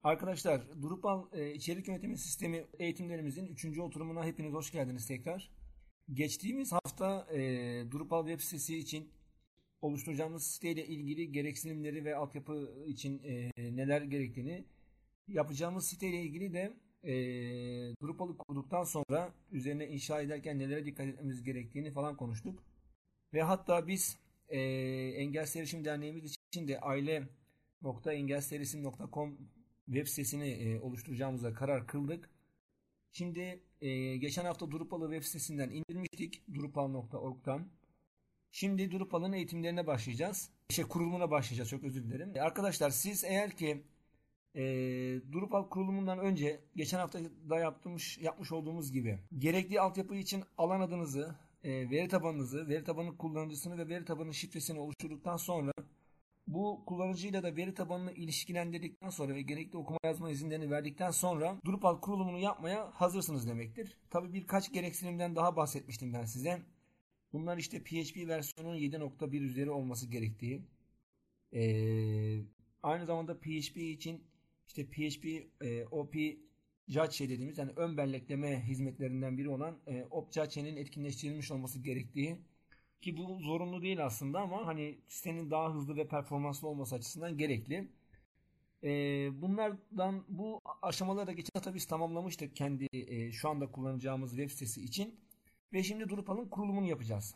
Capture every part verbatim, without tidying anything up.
Arkadaşlar, Drupal e, içerik yönetimi sistemi eğitimlerimizin üçüncü oturumuna hepiniz hoş geldiniz tekrar. Geçtiğimiz hafta e, Drupal web sitesi için oluşturacağımız siteyle ilgili gereksinimleri ve altyapı için e, neler gerektiğini, yapacağımız siteyle ilgili de e, Drupal'ı kurduktan sonra üzerine inşa ederken nelere dikkat etmemiz gerektiğini falan konuştuk. Ve hatta biz e, Engelsiz Erişim Derneğimiz için de aile nokta engelsizerişim nokta com web sitesini e, oluşturacağımıza karar kıldık. Şimdi e, geçen hafta Drupal'ı web sitesinden indirmiştik, drupal nokta org'dan. Şimdi Drupal'ın eğitimlerine başlayacağız. Şey, kurulumuna başlayacağız, çok özür dilerim. E, arkadaşlar, siz eğer ki e, Drupal kurulumundan önce geçen hafta da yapmış, yapmış olduğumuz gibi gerekli altyapı için alan adınızı, e, veri tabanınızı, veri tabanı kullanıcısını ve veri tabanı şifresini oluşturduktan sonra bu kullanıcıyla da veri tabanını ilişkilendirdikten sonra ve gerekli okuma yazma izinlerini verdikten sonra Drupal kurulumunu yapmaya hazırsınız demektir. Tabi birkaç gereksinimden daha bahsetmiştim ben size. Bunlar işte P H P versiyonunun yedi nokta bir üzeri olması gerektiği. Ee, aynı zamanda P H P için işte P H P e, O P Judge dediğimiz, yani ön bellekleme hizmetlerinden biri olan e, O P Judge'nin etkinleştirilmiş olması gerektiği. Ki bu zorunlu değil aslında ama hani sitenin daha hızlı ve performanslı olması açısından gerekli. Ee, bunlardan bu aşamaları da geçen hafta biz tamamlamıştık kendi e, şu anda kullanacağımız web sitesi için. Ve şimdi Drupal'ın kurulumunu yapacağız.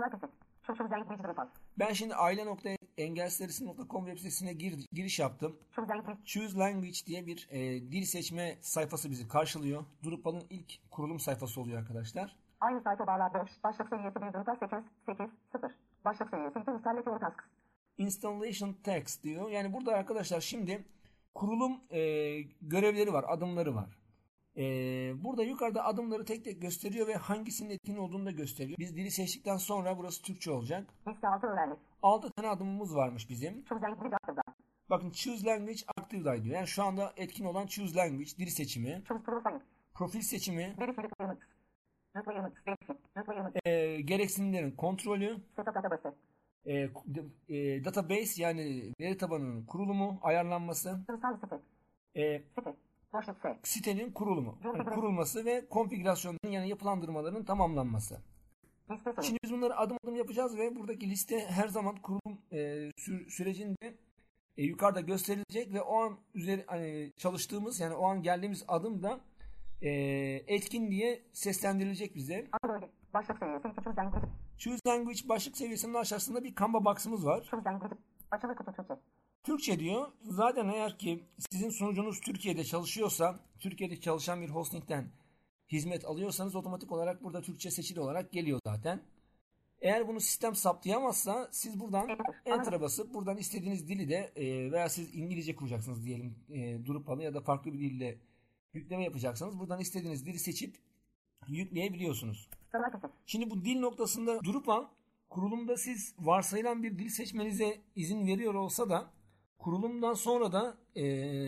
Ben şimdi aile nokta engelsizerişim nokta com web sitesine gir, giriş yaptım. Choose Language diye bir e, dil seçme sayfası bizi karşılıyor. Drupal'ın ilk kurulum sayfası oluyor arkadaşlar. Aynı sayfa bağlar beş. Başlık seviyesi bir Drupal sekiz, sekiz, sıfır. Başlık seviyesi iki install your tasks. Installation text diyor. Yani burada arkadaşlar şimdi kurulum e, görevleri var, adımları var. E, burada yukarıda adımları tek tek gösteriyor ve hangisinin etkin olduğunu da gösteriyor. Biz dili seçtikten sonra burası Türkçe olacak. Liste altı öğrendik. altı tane adımımız varmış bizim. Choose Language Active'da. Bakın Choose Language Active'da diyor. Yani şu anda etkin olan Choose Language dil seçimi. Choose Profile. Profil seçimi. Verify Requirements. Requirements. Verify. Requirements. E, gereksinimlerin kontrolü. Setup Database. E, e, database, yani veri tabanının kurulumu, ayarlanması. Install site. E, Site. Boşluk S. sitenin kurulumu, yani kurulması ve konfigürasyonların, yani yapılandırmaların tamamlanması. Liste sonu. Şimdi biz bunları adım adım yapacağız ve buradaki liste her zaman kurulum e, sü sürecinde e, yukarıda gösterilecek ve o an üzeri hani çalıştığımız, yani o an geldiğimiz adım da e, etkin diye seslendirilecek bize. Ana bölge. Başlık seviyesi iki. Choose Language. Choose Language başlık seviyesinin aşağısında bir Canva box'ımız var. Choose Language. Açılı kutu Türkçe. Türkçe diyor. Zaten eğer ki sizin sunucunuz Türkiye'de çalışıyorsa, Türkiye'de çalışan bir hostingden hizmet alıyorsanız otomatik olarak burada Türkçe seçili olarak geliyor zaten. Eğer bunu sistem saptayamazsa siz buradan Enter'a basıp buradan istediğiniz dili de e, veya siz İngilizce kuracaksınız diyelim, e, Drupal'ı ya da farklı bir dille yükleme yapacaksanız buradan istediğiniz dili seçip yükleyebiliyorsunuz. Şimdi bu dil noktasında Drupal kurulumda siz varsayılan bir dil seçmenize izin veriyor olsa da kurulumdan sonra da e,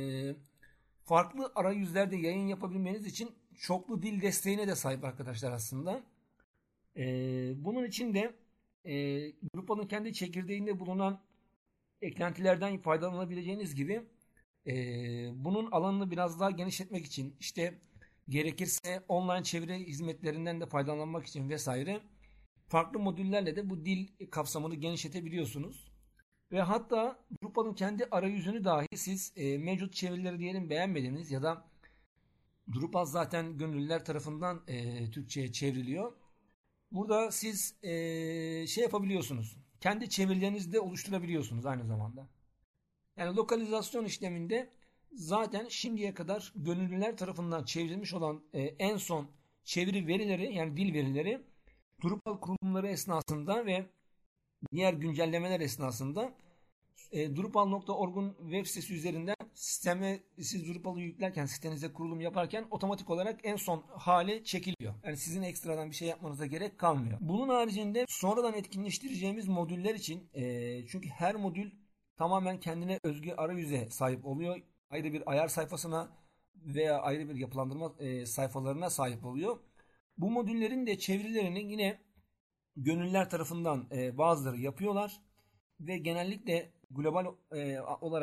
farklı arayüzlerde yayın yapabilmeniz için çoklu dil desteğine de sahip arkadaşlar aslında. E, bunun için de e, Drupal'ın kendi çekirdeğinde bulunan eklentilerden faydalanabileceğiniz gibi e, bunun alanını biraz daha genişletmek için, işte gerekirse online çeviri hizmetlerinden de faydalanmak için vesaire farklı modüllerle de bu dil kapsamını genişletebiliyorsunuz. Ve hatta Drupal'ın kendi arayüzünü dahi siz e, mevcut çevirileri diyelim beğenmediniz ya da Drupal zaten gönüllüler tarafından e, Türkçe'ye çevriliyor. Burada siz e, şey yapabiliyorsunuz. Kendi çevirilerinizi de oluşturabiliyorsunuz aynı zamanda. Yani lokalizasyon işleminde zaten şimdiye kadar gönüllüler tarafından çevrilmiş olan e, en son çeviri verileri, yani dil verileri Drupal kurulumları esnasında ve diğer güncellemeler esnasında e, drupal nokta org'un web sitesi üzerinden sisteme siz Drupal'ı yüklerken, sitenize kurulum yaparken otomatik olarak en son hale çekiliyor. Yani sizin ekstradan bir şey yapmanıza gerek kalmıyor. Bunun haricinde sonradan etkinleştireceğimiz modüller için e, çünkü her modül tamamen kendine özgü arayüze sahip oluyor. Ayrı bir ayar sayfasına veya ayrı bir yapılandırma e, sayfalarına sahip oluyor. Bu modüllerin de çevirilerini yine gönüllüler tarafından e, bazıları yapıyorlar ve genellikle global e, olarak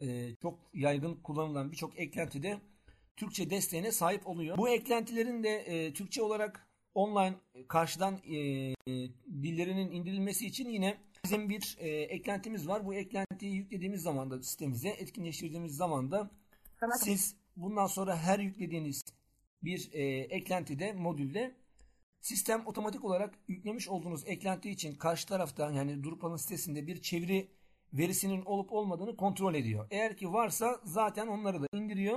e, çok yaygın kullanılan birçok eklentide Türkçe desteğine sahip oluyor. Bu eklentilerin de e, Türkçe olarak online karşıdan e, dillerinin indirilmesi için yine bizim bir e, eklentimiz var. Bu eklentiyi yüklediğimiz zaman da sitemize etkinleştirdiğimiz zaman da siz bundan sonra her yüklediğiniz bir e, eklentide, modülde sistem otomatik olarak yüklemiş olduğunuz eklenti için karşı tarafta yani Drupal'ın sitesinde bir çeviri verisinin olup olmadığını kontrol ediyor. Eğer ki varsa zaten onları da indiriyor.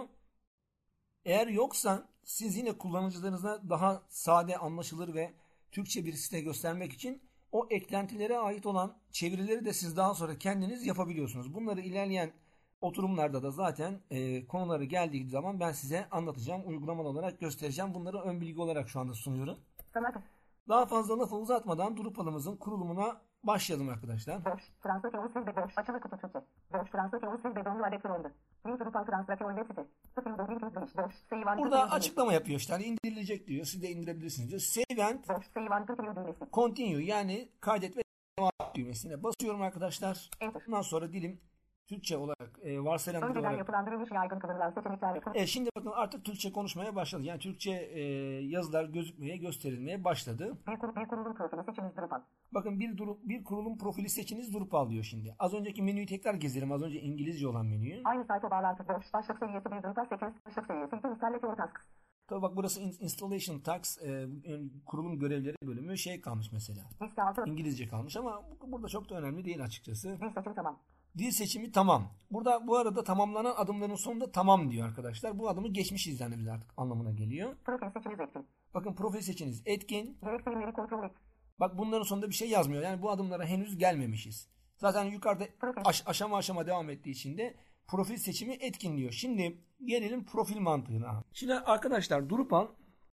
Eğer yoksa siz yine kullanıcılarınıza daha sade, anlaşılır ve Türkçe bir site göstermek için o eklentilere ait olan çevirileri de siz daha sonra kendiniz yapabiliyorsunuz. Bunları ilerleyen oturumlarda da zaten e, konuları geldiği zaman ben size anlatacağım. Uygulamalı olarak göstereceğim. Bunları ön bilgi olarak şu anda sunuyorum. Tamam. Daha fazla lafı uzatmadan Drupal'ımızın kurulumuna başlayalım arkadaşlar. Boş. Translate usul ve boş. Açılı kutu Türkçe. Boş. Translate usul ve donlu adet oldu. New Drupal Translate web site. Sıfır bölüm kırk boş. Save and Burada açıklama yapıyor işte. Hani indirilecek diyor. Siz de indirebilirsiniz diyor. Save and boş. Save and continue düğmesi. continue yani kaydet ve devam et düğmesine basıyorum arkadaşlar. Enter. Bundan sonra dilim Türkçe olarak e, varsayılan dil Önceden olarak. yapılandırılmış yaygın kullanılan seçenekler ve E, şimdi bakın artık Türkçe konuşmaya başladı. Yani Türkçe e, yazılar gözükmeye, gösterilmeye başladı. bir, kur, bir kurulum profili seçiniz Drupal. Bakın bir, duru, bir kurulum profili seçiniz Drupal diyor şimdi. Az önceki menüyü tekrar gezelim. Az önce İngilizce olan menüyü. Aynı sayfa bağlantı boş. Başlık seviyesi bir Drupal sekiz. Başlık seviyesi iki. Installation tasks. Tabii bak burası installation tasks, e, kurulum görevleri bölümü şey kalmış mesela. Liste altı. İngilizce kalmış ama bu, burada çok da önemli değil açıkçası. Dil seçim tamam. Dil seçimi tamam. Burada bu arada tamamlanan adımların sonunda tamam diyor arkadaşlar. Bu adımı geçmişiz yani biz artık anlamına geliyor. Profil seçiniz etkin. Bakın profil seçiniz etkin. Gereksinimleri kontrol et. Bak bunların sonunda bir şey yazmıyor. Yani bu adımlara henüz gelmemişiz. Zaten yukarıda aş- aşama aşama devam ettiği için de profil seçimi etkin diyor. Şimdi gelelim profil mantığına. Şimdi arkadaşlar Drupal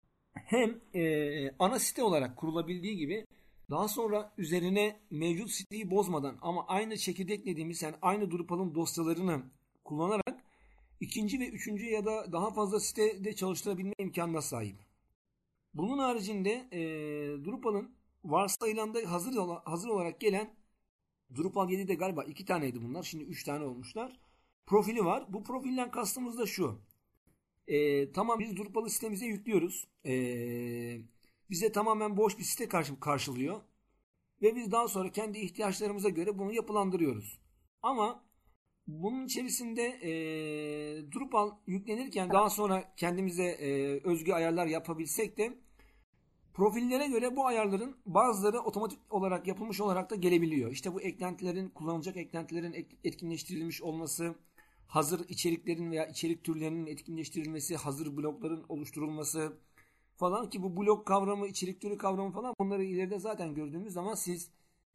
hem e, ana site olarak kurulabildiği gibi daha sonra üzerine mevcut siteyi bozmadan ama aynı çekirdek dediğimiz yani aynı Drupal'ın dosyalarını kullanarak ikinci ve üçüncü ya da daha fazla sitede çalıştırabilme imkanına sahip. Bunun haricinde e, Drupal'ın varsayılanda hazır, hazır olarak gelen Drupal yedide galiba iki taneydi bunlar. Şimdi üç tane olmuşlar. Profili var. Bu profilden kastımız da şu. E, tamam biz Drupal'ı sitemize yüklüyoruz. Eee Bize tamamen boş bir site karşı, karşılıyor. Ve biz daha sonra kendi ihtiyaçlarımıza göre bunu yapılandırıyoruz. Ama bunun içerisinde e, Drupal yüklenirken daha sonra kendimize e, özgü ayarlar yapabilsek de profillere göre bu ayarların bazıları otomatik olarak yapılmış olarak da gelebiliyor. İşte bu eklentilerin, kullanılacak eklentilerin etkinleştirilmiş olması, hazır içeriklerin veya içerik türlerinin etkinleştirilmesi, hazır blokların oluşturulması falan ki bu blok kavramı, içerik türü kavramı falan bunları ileride zaten gördüğümüz zaman siz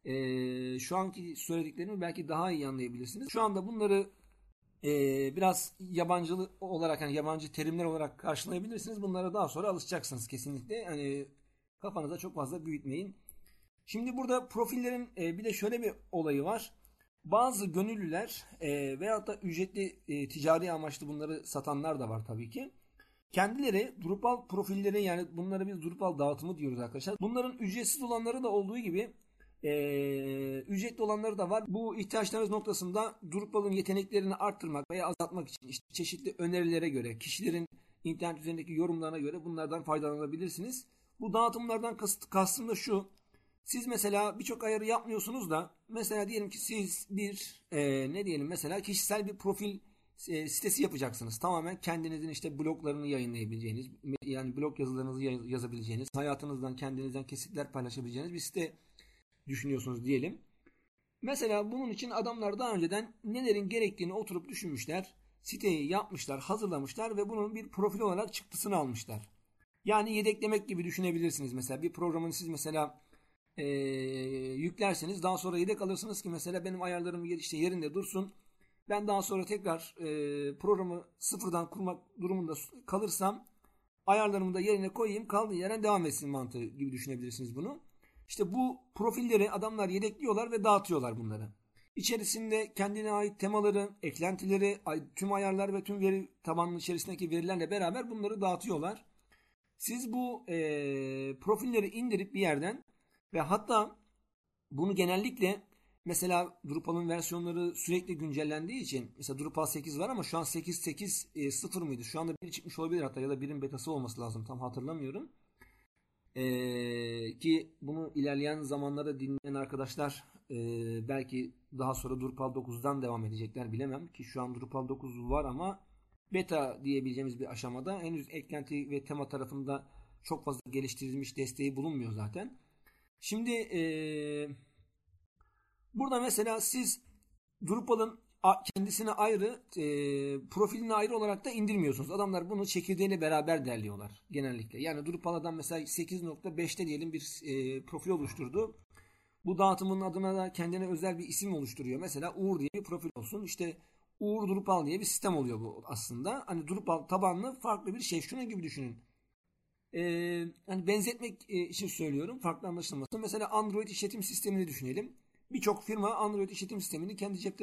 e, şu anki söylediklerimi belki daha iyi anlayabilirsiniz. Şu anda bunları e, biraz yabancı olarak yani yabancı terimler olarak karşılayabilirsiniz. Bunlara daha sonra alışacaksınız kesinlikle. Hani kafanıza çok fazla büyütmeyin. Şimdi burada profillerin e, bir de şöyle bir olayı var. Bazı gönüllüler e, veyahut da ücretli e, ticari amaçlı bunları satanlar da var tabii ki. Kendileri Drupal profilleri yani bunlara biz Drupal dağıtımı diyoruz arkadaşlar. Bunların ücretsiz olanları da olduğu gibi e, ücretli olanları da var. Bu ihtiyaçlarınız noktasında Drupal'ın yeteneklerini arttırmak veya azaltmak için işte çeşitli önerilere göre, kişilerin internet üzerindeki yorumlarına göre bunlardan faydalanabilirsiniz. Bu dağıtımlardan kast, kastım da şu. Siz mesela birçok ayarı yapmıyorsunuz da mesela diyelim ki siz bir e, ne diyelim mesela kişisel bir profil e, sitesi yapacaksınız. Tamamen kendinizin işte bloglarını yayınlayabileceğiniz yani blog yazılarınızı yazabileceğiniz, hayatınızdan kendinizden kesitler paylaşabileceğiniz bir site düşünüyorsunuz diyelim. Mesela bunun için adamlar daha önceden nelerin gerektiğini oturup düşünmüşler. Siteyi yapmışlar, hazırlamışlar ve bunun bir profil olarak çıktısını almışlar. Yani yedeklemek gibi düşünebilirsiniz. Mesela bir programını siz mesela e, yüklerseniz daha sonra yedek alırsınız ki mesela benim ayarlarım işte yerinde dursun. Ben daha sonra tekrar e, programı sıfırdan kurmak durumunda kalırsam ayarlarımı da yerine koyayım kaldığı yerden devam etsin mantığı gibi düşünebilirsiniz bunu. İşte bu profilleri adamlar yedekliyorlar ve dağıtıyorlar bunları. İçerisinde kendine ait temaları, eklentileri, tüm ayarlar ve tüm veri tabanının içerisindeki verilerle beraber bunları dağıtıyorlar. Siz bu e, profilleri indirip bir yerden ve hatta bunu genellikle mesela Drupal'ın versiyonları sürekli güncellendiği için mesela Drupal sekiz var ama şu an sekiz nokta sekiz nokta sıfır mıydı? Şu anda bir çıkmış olabilir hatta ya da birin betası olması lazım. Tam hatırlamıyorum. Ee, ki bunu ilerleyen zamanlarda dinleyen arkadaşlar e, belki daha sonra Drupal dokuzdan devam edecekler bilemem ki şu an Drupal dokuz var ama beta diyebileceğimiz bir aşamada henüz eklenti ve tema tarafında çok fazla geliştirilmiş desteği bulunmuyor zaten. Şimdi e, burada mesela siz Drupal'ın kendisine ayrı, e, profiline ayrı olarak da indirmiyorsunuz. Adamlar bunu çekirdeğiyle beraber derliyorlar genellikle. Yani Drupal'dan mesela sekiz nokta beşte diyelim bir e, profil oluşturdu. Bu dağıtımın adına da kendine özel bir isim oluşturuyor. Mesela Uğur diye bir profil olsun. İşte Uğur Drupal diye bir sistem oluyor bu aslında. Hani Drupal tabanlı farklı bir şey. Şunun gibi düşünün. Ee, hani benzetmek için söylüyorum. Farklı anlaşılmasın. Mesela Android işletim sistemini düşünelim. Birçok firma Android işletim sistemini kendi cep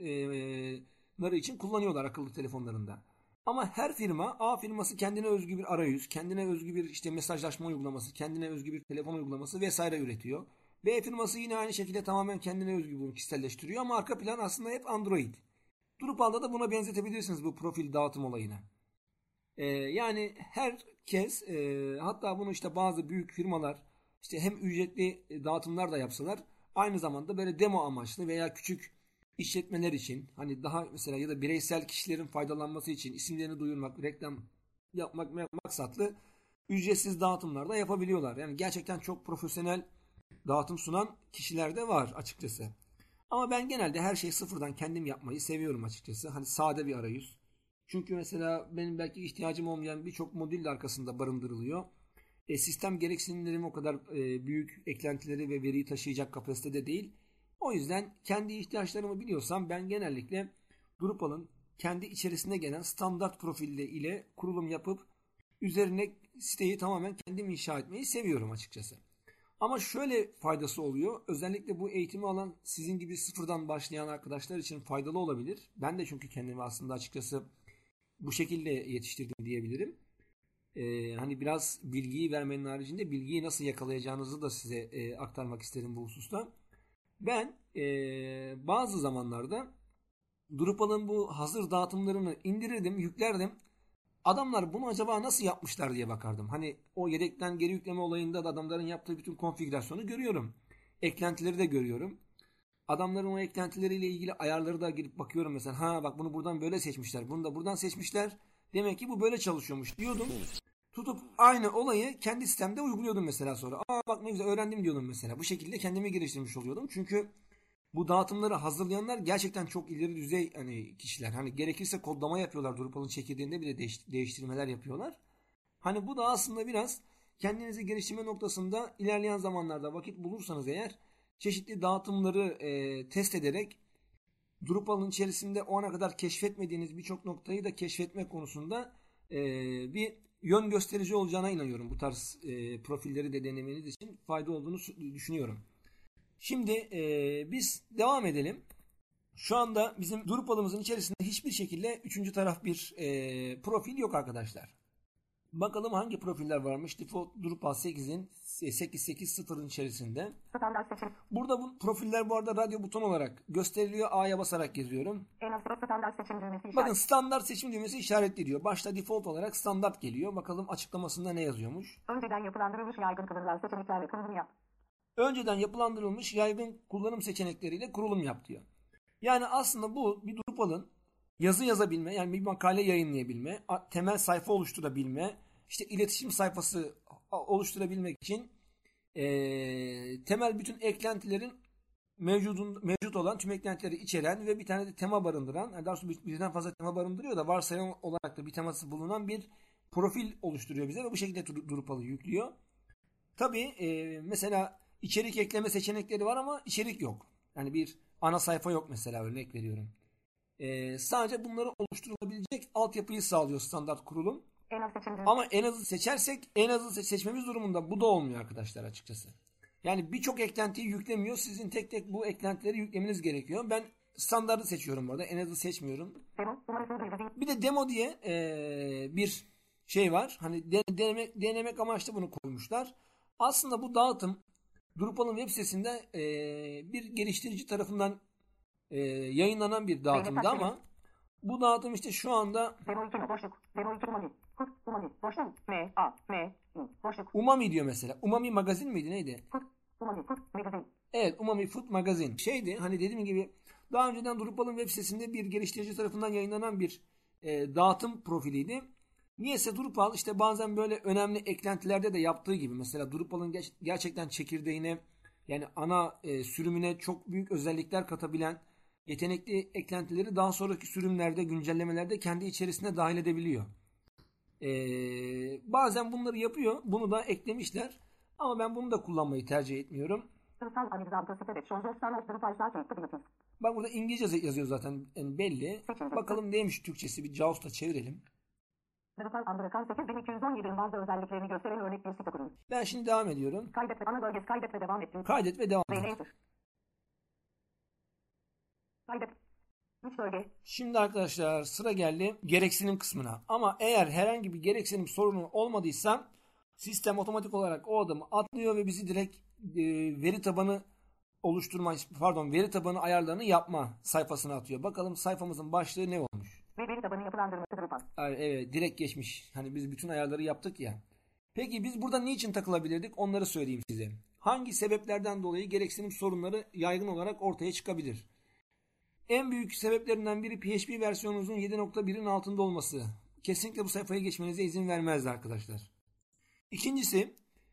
telefonları için kullanıyorlar akıllı telefonlarında. Ama her firma, A firması kendine özgü bir arayüz, kendine özgü bir işte mesajlaşma uygulaması, kendine özgü bir telefon uygulaması vesaire üretiyor. B firması yine aynı şekilde tamamen kendine özgü bunu kişiselleştiriyor ama arka plan aslında hep Android. Drupal'da da buna benzetebilirsiniz bu profil dağıtım olayına. Ee, yani herkes e, hatta bunu işte bazı büyük firmalar işte hem ücretli dağıtımlar da yapsalar aynı zamanda böyle demo amaçlı veya küçük işletmeler için hani daha mesela ya da bireysel kişilerin faydalanması için isimlerini duyurmak, reklam yapmak maksatlı ücretsiz dağıtımlar da yapabiliyorlar. Yani gerçekten çok profesyonel dağıtım sunan kişiler de var açıkçası. Ama ben genelde her şeyi sıfırdan kendim yapmayı seviyorum açıkçası. Hani sade bir arayüz. Çünkü mesela benim belki ihtiyacım olmayan birçok modül de arkasında barındırılıyor. E, sistem gereksinimlerim o kadar e, büyük eklentileri ve veriyi taşıyacak kapasitede değil. O yüzden kendi ihtiyaçlarımı biliyorsam ben genellikle Drupal'ın kendi içerisine gelen standart profili ile kurulum yapıp üzerine siteyi tamamen kendim inşa etmeyi seviyorum açıkçası. Ama şöyle faydası oluyor. Özellikle bu eğitimi alan sizin gibi sıfırdan başlayan arkadaşlar için faydalı olabilir. Ben de çünkü kendimi aslında açıkçası bu şekilde yetiştirdim diyebilirim. Ee, hani biraz bilgiyi vermenin haricinde bilgiyi nasıl yakalayacağınızı da size e, aktarmak isterim bu hususta. Ben e, bazı zamanlarda Drupal'ın bu hazır dağıtımlarını indirirdim, yüklerdim. Adamlar bunu acaba nasıl yapmışlar diye bakardım. Hani o yedekten geri yükleme olayında da adamların yaptığı bütün konfigürasyonu görüyorum. Eklentileri de görüyorum. Adamların o eklentileriyle ilgili ayarları da girip bakıyorum mesela. Ha bak bunu buradan böyle seçmişler. Bunu da buradan seçmişler. Demek ki bu böyle çalışıyormuş diyordum. Tutup aynı olayı kendi sistemde uyguluyordum mesela sonra. Aa bak ne güzel öğrendim diyordum mesela. Bu şekilde kendimi geliştirmiş oluyordum. Çünkü bu dağıtımları hazırlayanlar gerçekten çok ileri düzey hani kişiler. Hani gerekirse kodlama yapıyorlar. Drupal'ın çekirdeğinde bile değiş- değiştirmeler yapıyorlar. Hani bu da aslında biraz kendinizi geliştirme noktasında ilerleyen zamanlarda vakit bulursanız eğer çeşitli dağıtımları e, test ederek Drupal'ın içerisinde o ana kadar keşfetmediğiniz birçok noktayı da keşfetme konusunda e, bir yön gösterici olacağına inanıyorum. Bu tarz e, profilleri de denemeniz için fayda olduğunu düşünüyorum. Şimdi e, biz devam edelim. Şu anda bizim Drupal'ımızın içerisinde hiçbir şekilde üçüncü taraf bir e, profil yok arkadaşlar. Bakalım hangi profiller varmış Default Drupal sekizin sekiz nokta sekiz nokta sıfırın içerisinde. Standart seçim. Burada bu profiller bu arada radyo buton olarak gösteriliyor. A'ya basarak geziyorum. En az standart seçim düğmesi işaret. Bakın standart seçim düğmesi işaretli diyor. Başta default olarak standart geliyor. Bakalım açıklamasında ne yazıyormuş. Önceden yapılandırılmış yaygın kullanılan seçeneklerle kurulum yap. Önceden yapılandırılmış yaygın kullanım seçenekleriyle kurulum yap diyor. Yani aslında bu bir Drupal'ın yazı yazabilme, yani bir makale yayınlayabilme, temel sayfa oluşturabilme, işte iletişim sayfası oluşturabilmek için e, temel bütün eklentilerin mevcudun, mevcut olan tüm eklentileri içeren ve bir tane de tema barındıran, yani daha doğrusu birden fazla tema barındırıyor da varsayılan olarak da bir teması bulunan bir profil oluşturuyor bize ve bu şekilde Drupal'ı yüklüyor. Tabii e, mesela içerik ekleme seçenekleri var ama içerik yok. Yani bir ana sayfa yok mesela, örnek veriyorum. E, sadece bunları oluşturulabilecek altyapıyı sağlıyor standart kurulum. En az seçim düğmesi. Ama en azı seçersek en azı seçmemiz durumunda bu da olmuyor arkadaşlar açıkçası. Yani birçok eklentiyi yüklemiyor. Sizin tek tek bu eklentileri yüklemeniz gerekiyor. Ben standartı seçiyorum bu arada. En azı seçmiyorum. Demo, numarasını duyurdu. Bir de demo diye e, bir şey var. Hani denemek, denemek amaçlı bunu koymuşlar. Aslında bu dağıtım Drupal'ın web sitesinde e, bir geliştirici tarafından e, yayınlanan bir dağıtımdı ama bu dağıtım işte şu anda Demo iki boşluk. Demo iki umami. Kut umami. Boşluk. M A M I boşluk. Umami diyor mesela. Umami magazin miydi neydi? Kut umami. Kut magazin. Evet, Umami Food Magazine. Şeydi hani dediğim gibi daha önceden Drupal'ın web sitesinde bir geliştirici tarafından yayınlanan bir e, dağıtım profiliydi. Niyeyse Drupal işte bazen böyle önemli eklentilerde de yaptığı gibi mesela Drupal'ın ger- gerçekten çekirdeğine yani ana e, sürümüne çok büyük özellikler katabilen yetenekli eklentileri daha sonraki sürümlerde, güncellemelerde kendi içerisine dahil edebiliyor. E, bazen bunları yapıyor. Bunu da eklemişler. Ama ben bunu da kullanmayı tercih etmiyorum. Drupal analizam sitede. Şozostan Drupal saati kıdımıtız. Bak burada İngilizce yazıyor zaten yani belli. Seçildi. Bakalım neymiş Türkçesi, bir Jaws'ta çevirelim. Drupal Amerikan sekiz bin iki yüz on yedi'nin bazı özelliklerini gösteren örnek bir site kurun. Ben şimdi devam ediyorum. Kaydet ve ana bölgesi kaydet ve devam ettim. Kaydet ve devam Ve et. enter. Kaydet. üç bölge. Şimdi arkadaşlar sıra geldi gereksinim kısmına. Ama eğer herhangi bir gereksinim sorunu olmadıysa sistem otomatik olarak o adımı atlıyor ve bizi direkt e, veri tabanı oluşturma, pardon veri tabanı ayarlarını yapma sayfasına atıyor. Bakalım sayfamızın başlığı ne olmuş? Ve veri tabanı yapılandırması Drupal. Evet, direkt geçmiş. Hani biz bütün ayarları yaptık ya. Peki biz burada niçin takılabilirdik? Onları söyleyeyim size. Hangi sebeplerden dolayı gereksinim sorunları yaygın olarak ortaya çıkabilir? En büyük sebeplerinden biri P H P versiyonunuzun yedi nokta bir'in altında olması. Kesinlikle bu sayfaya geçmenize izin vermezdi arkadaşlar. İkincisi,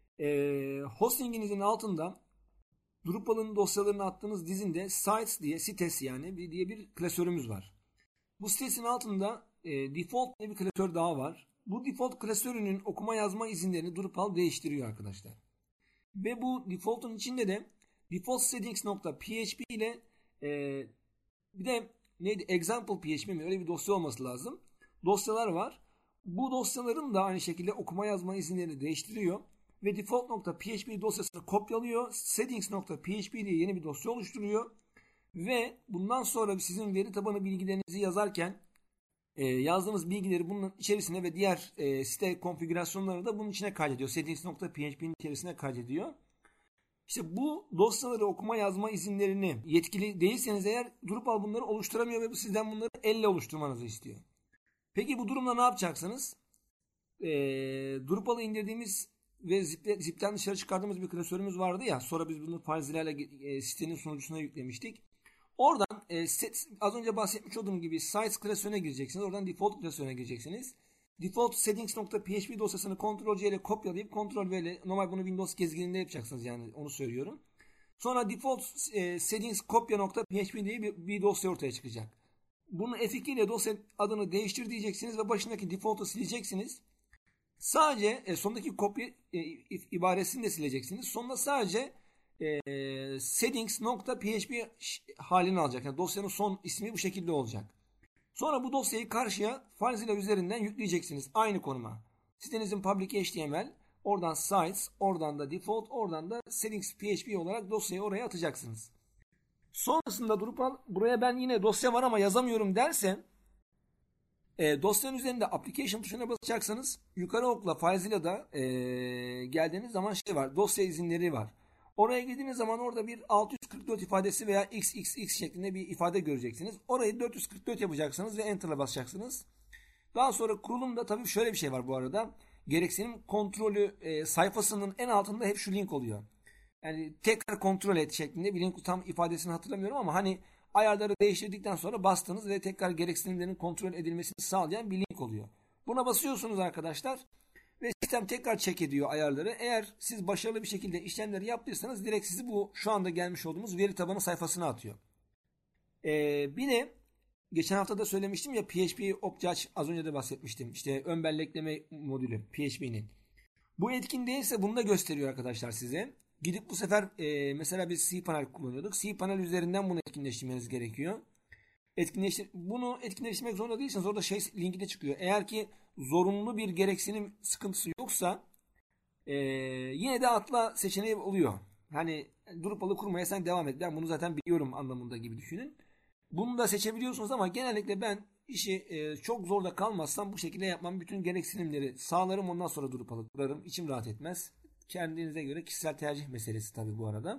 e, hostinginizin altında Drupal'ın dosyalarını attığınız dizinde sites diye, sites yani bir, diye bir klasörümüz var. Bu sitesin altında e, default diye bir klasör daha var. Bu default klasörünün okuma yazma izinlerini Drupal değiştiriyor arkadaşlar. Ve bu default'un içinde de default settings.php ile e, bir de neydi? Example P H P mi? Öyle bir dosya olması lazım. Dosyalar var. Bu dosyaların da aynı şekilde okuma yazma izinlerini değiştiriyor. Ve default.php dosyasını kopyalıyor. Settings.php diye yeni bir dosya oluşturuyor. Ve bundan sonra sizin veri tabanı bilgilerinizi yazarken e, yazdığınız bilgileri bunun içerisine ve diğer e, site konfigürasyonlarını da bunun içine kaydediyor. Settings.php'nin içerisine kaydediyor. İşte bu dosyaları okuma yazma izinlerini yetkili değilseniz eğer Drupal bunları oluşturamıyor ve sizden bunları elle oluşturmanızı istiyor. Peki bu durumda ne yapacaksınız? Ee, Drupal'ı indirdiğimiz ve zip, zipten dışarı çıkardığımız bir klasörümüz vardı ya. Sonra biz bunu FileZilla ile e, sitenin sunucusuna yüklemiştik. Oradan e, set, az önce bahsetmiş olduğum gibi sites klasörüne gireceksiniz. Oradan default klasörüne gireceksiniz. Default settings.php dosyasını Ctrl C ile kopyalayıp Ctrl V ile normal bunu Windows gezgininde yapacaksınız yani onu söylüyorum. Sonra default e, settings kopya.php diye bir, bir dosya ortaya çıkacak. Bunu F iki ile dosya adını değiştir diyeceksiniz ve başındaki default'u sileceksiniz. Sadece e, sondaki kopya e, ibaresini de sileceksiniz. Sonunda sadece e, settings.php halini alacak. Yani dosyanın son ismi bu şekilde olacak. Sonra bu dosyayı karşıya FileZilla üzerinden yükleyeceksiniz. Aynı konuma. Sitenizin public H T M L, oradan sites, oradan da default, oradan da settings.php olarak dosyayı oraya atacaksınız. Sonrasında Drupal buraya ben yine dosya var ama yazamıyorum derse e, dosyanın üzerinde application tuşuna basacaksınız. Yukarı okla FileZilla'da e, geldiğiniz zaman şey var. Dosya izinleri var. Oraya girdiğiniz zaman orada bir altı yüz kırk dört ifadesi veya x x x şeklinde bir ifade göreceksiniz. Orayı dört yüz kırk dört yapacaksınız ve Enter'a basacaksınız. Daha sonra kurulumda tabii şöyle bir şey var bu arada. Gereksinim kontrolü e, sayfasının en altında hep şu link oluyor. Yani tekrar kontrol et şeklinde bir link, tam ifadesini hatırlamıyorum ama hani ayarları değiştirdikten sonra bastınız ve tekrar gereksinimlerin kontrol edilmesini sağlayan bir link oluyor. Buna basıyorsunuz arkadaşlar. Ve sistem tekrar check ediyor ayarları. Eğer siz başarılı bir şekilde işlemleri yaptıysanız direkt sizi bu şu anda gelmiş olduğumuz veri tabanı sayfasına atıyor. Ee, bir de geçen hafta da söylemiştim ya P H P Object, az önce de bahsetmiştim. İşte ön bellekleme modülü P H P'nin. Bu etkin değilse bunu da gösteriyor arkadaşlar size. Gidip bu sefer e, mesela biz cPanel kullanıyorduk. cPanel üzerinden bunu etkinleştirmeniz gerekiyor. Etkinleştir bunu etkinleştirmek zorunda değilseniz orada şey linki de çıkıyor. Eğer ki zorunlu bir gereksinim sıkıntısı yoksa e, yine de atla seçeneği oluyor. Hani Drupal'ı kurmaya sen devam et. Ben bunu zaten biliyorum anlamında gibi düşünün. Bunu da seçebiliyorsunuz ama genellikle ben işi e, çok zorda kalmazsam bu şekilde yapmam. Bütün gereksinimleri sağlarım, ondan sonra Drupal'ı kurarım. İçim rahat etmez. kendinize göre kişisel tercih meselesi tabii bu arada.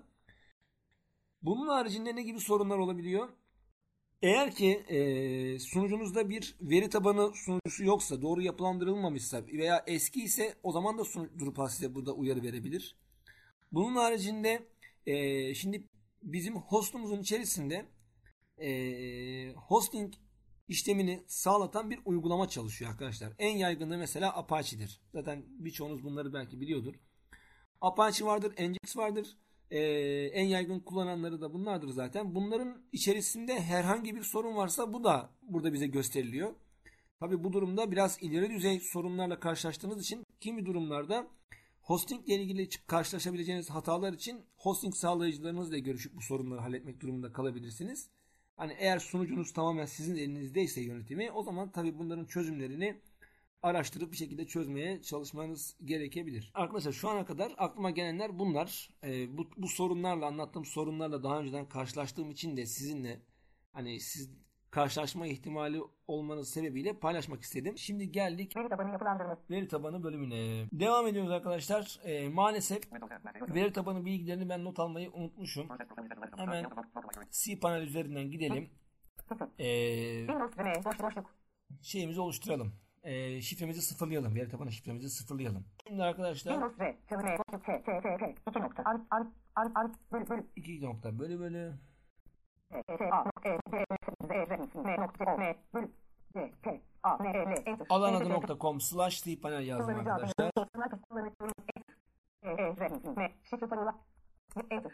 Bunun haricinde ne gibi sorunlar olabiliyor? Eğer ki e, sunucunuzda bir veri tabanı sunucusu yoksa, doğru yapılandırılmamışsa veya eski ise o zaman da Drupal size burada uyarı verebilir. Bunun haricinde e, şimdi bizim hostumuzun içerisinde e, hosting işlemini sağlatan bir uygulama çalışıyor arkadaşlar. En yaygını mesela Apache'dir. Zaten birçoğunuz bunları belki biliyordur. Apache vardır, Nginx vardır. Ee, en yaygın kullananları da bunlardır zaten. Bunların içerisinde herhangi bir sorun varsa bu da burada bize gösteriliyor. Tabii bu durumda biraz ileri düzey sorunlarla karşılaştığınız için kimi durumlarda hosting ile ilgili karşılaşabileceğiniz hatalar için hosting sağlayıcılarınızla görüşüp bu sorunları halletmek durumunda kalabilirsiniz. Hani eğer sunucunuz tamamen sizin elinizdeyse yönetimi, o zaman tabii bunların çözümlerini araştırıp bir şekilde çözmeye çalışmanız gerekebilir. Arkadaşlar şu ana kadar aklıma gelenler bunlar. Ee, bu, bu sorunlarla, anlattığım sorunlarla daha önceden karşılaştığım için de sizinle hani siz karşılaşma ihtimali olmanız sebebiyle paylaşmak istedim. Şimdi geldik Veri tabanı yapılandırması. veri tabanı bölümüne. Devam ediyoruz arkadaşlar. Ee, maalesef veri tabanı bilgilerini ben not almayı unutmuşum. Hemen cPanel üzerinden gidelim. Ee, Windows M boş boşluk. şeyimizi oluşturalım. E, şifremizi sıfırlayalım. Veri tabanı şifremizi sıfırlayalım. Şimdi arkadaşlar Windows R M boşluk T T T T iki nokta an an an an bölü bölü iki nokta bölü bölü T T A E D Z R M nokta O M bölü C T A N L enter. alan adı nokta com slash cpanel yazdım Kullanıcı adı arkadaşlar. kullanıcı enter. E E R M şifre parola enter.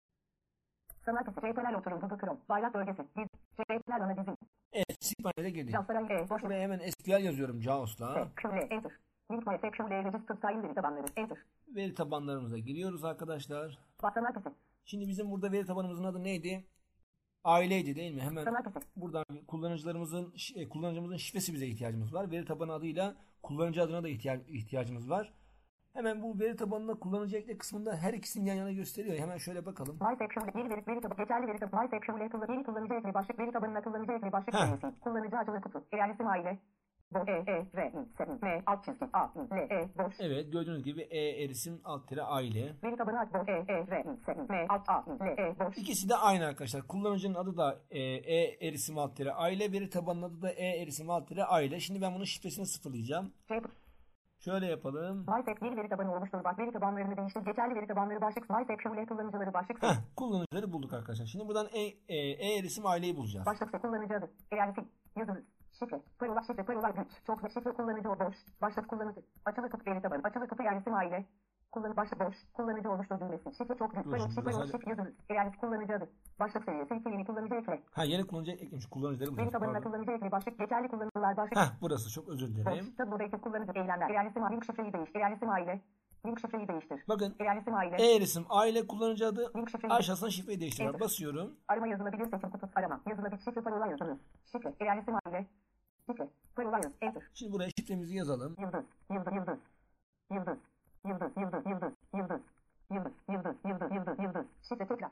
Sanat eseri cPanel oturum Google Chrome bayrak bölgesi diz cPanel ana dizim. Evet, cPanel'e girdim. Cansaray E boşluk Buraya hemen S Q L yazıyorum Jaos'la. Q L enter. Link my Q L register style veri tabanları enter. Veri tabanlarımıza giriyoruz arkadaşlar. Sanat eseri. Şimdi bizim burada veri tabanımızın adı neydi? Aileydi değil mi? Hemen Sanat eseri. buradan kullanıcılarımızın e, kullanıcımızın şifresi bize ihtiyacımız var. Veri tabanı adıyla kullanıcı adına da ihtiyac, ihtiyacımız var. Hemen bu veri tabanına kullanıcı ekle kısmında her ikisini yan yana gösteriyor. Hemen şöyle bakalım. MySQL yeni veri, veri tabanı geçerli veri tabanı MySQL kullan yeni kullanıcı ekle başlık veri tabanına kullanıcı ekle başlık Heh. seviyesi kullanıcı acılı kutu eğer isim aile bu E E R I S M alt çizgi A L E boş Evet, gördüğünüz gibi e erisim alt tire aile. veri tabanı aç bu E E R I S M alt A L E boş İkisi de aynı arkadaşlar. Kullanıcının adı da e, e erisim alt tire aile. Veri tabanının adı da e erisim alt tire aile. Şimdi ben bunun şifresini sıfırlayacağım. C Şöyle yapalım. MySQL yeni veri tabanı oluştur bak veri tabanlarını değiştir geçerli veri tabanları başlık MySQL kullanıcıları başlık Heh, kullanıcıları bulduk arkadaşlar. Şimdi buradan e, e, e erisim aileyi bulacağız. başlık kullanıcı adı eğer isim yazınız şifre parola şifre parola güç çok şifre kullanıcı o boş başlık kullanıcı açılı kutu veri tabanı açılı kutu yer isim aile kullanıcı başlık boş kullanıcı oluştur düğmesi şifre çok güç Dur, parola şimdi şifre biraz parola şifre yazınız eğer kullanıcı adı başlık seviyesi iki yeni kullanıcı ekle Ha, yeni kullanıcı eklemiş. Kullanıcıları veri bulacağız. tabanına Pardon. kullanıcı ekle başlık geçerli kullanıcılar başlık Heh, burası çok özür dilerim. boş tablo bekle kullanıcı eylemler eğer isim link şifreyi değiş eğer isim aile link şifreyi değiştir Bakın eğer isim aile e erisim aile kullanıcı adı link şifreyi aşağısına şifreyi değiştir var. Enter. Basıyorum. arama yazılabilir seçim kutusu arama yazılabilir şifre parola yazınız şifre eğer isim aile şifre parola yaz enter Şimdi buraya şifremizi yazalım. Yıldız, yıldız, yıldız, yıldız, yıldız, yıldız, yıldız, yıldız, yıldız, yıldız, yıldız, yıldız, yıldız, şifre tekrar.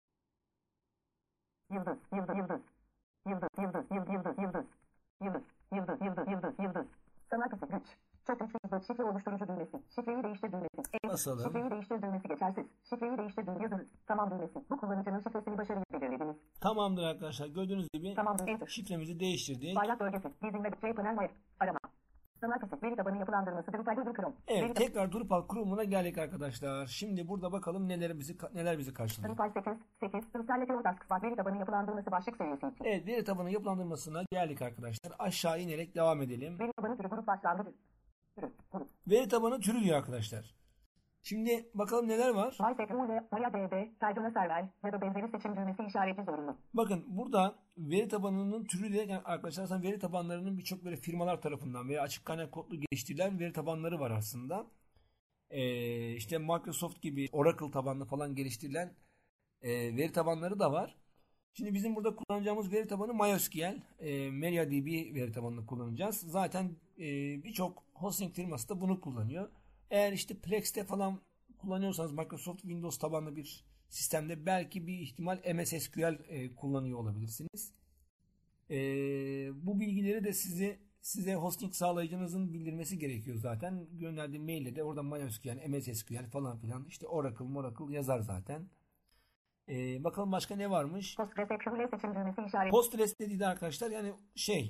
Yıldız, yıldız, yıldız, yıldız, yıldız, yıldız, yıldız, yıldız, yıldız, yıldız, yıldız, yıldız, yıldız. Sanat eseri güç. Çok güçlü yıldız, şifre oluşturucu düğmesi. Şifreyi değiştir düğmesi. Evet, Basalım. şifreyi değiştir düğmesi geçersiz. Şifreyi değiştir düğmesi yazınız. Tamam düğmesi. Bu kullanıcının şifresini başarıyla belirlediniz. Tamamdır arkadaşlar. Gördüğünüz gibi Tamam enter. şifremizi değiştirdik. Bayrak bölgesi. Dizilme cPanel web. Arama. Sanat eseri veri tabanı yapılandırması. Drupal Google Chrome. Veri Evet, tekrar Drupal kurumuna geldik arkadaşlar. Şimdi burada bakalım neler bizi neler bizi karşılıyor. Drupal sekiz, sekiz, Installer Task var. Veri tabanı yapılandırması başlık seviyesi için. Evet, veri tabanı yapılandırmasına geldik arkadaşlar. Aşağı inerek devam edelim. Veri tabanı türü grup başlangıcı. Türü, grup. Veri tabanı türü diyor arkadaşlar. Şimdi bakalım neler var. MySQL, MariaDB, tercüme server ya da benzeri seçim düğmesi işareti zorunlu. Bakın burada veri tabanının türü de yani arkadaşlar aslında veri tabanlarının birçok böyle firmalar tarafından veya açık kaynak kodlu geliştirilen veri tabanları var aslında. Ee, işte Microsoft gibi Oracle tabanlı falan geliştirilen e, veri tabanları da var. Şimdi bizim burada kullanacağımız veri tabanı MySQL, e, MariaDB veri tabanını kullanacağız. Zaten e, birçok hosting firması da bunu kullanıyor. Eğer işte Plex'te falan kullanıyorsanız Microsoft Windows tabanlı bir sistemde belki bir ihtimal M S S Q L e, kullanıyor olabilirsiniz. E, bu bilgileri de sizi size hosting sağlayıcınızın bildirmesi gerekiyor zaten. Gönderdiğim maille de orada MySQL, M S S Q L falan filan işte Oracle, Oracle yazar zaten. Ee, bakalım başka ne varmış? Postgres F seçim düğmesi işaret. Postgres dediği de arkadaşlar yani şey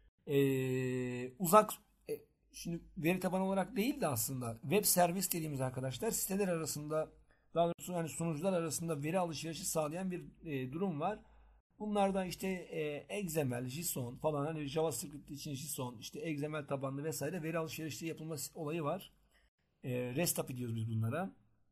ee, uzak e, şimdi veri tabanı olarak değil de aslında web servis dediğimiz arkadaşlar siteler arasında daha doğrusu yani sunucular arasında veri alışverişi sağlayan bir e, durum var. Bunlardan işte e, X M L, JSON falan hani JavaScript için JSON, işte X M L tabanlı vesaire veri alışverişi yapılma olayı var. E, REST A P I diyoruz biz bunlara.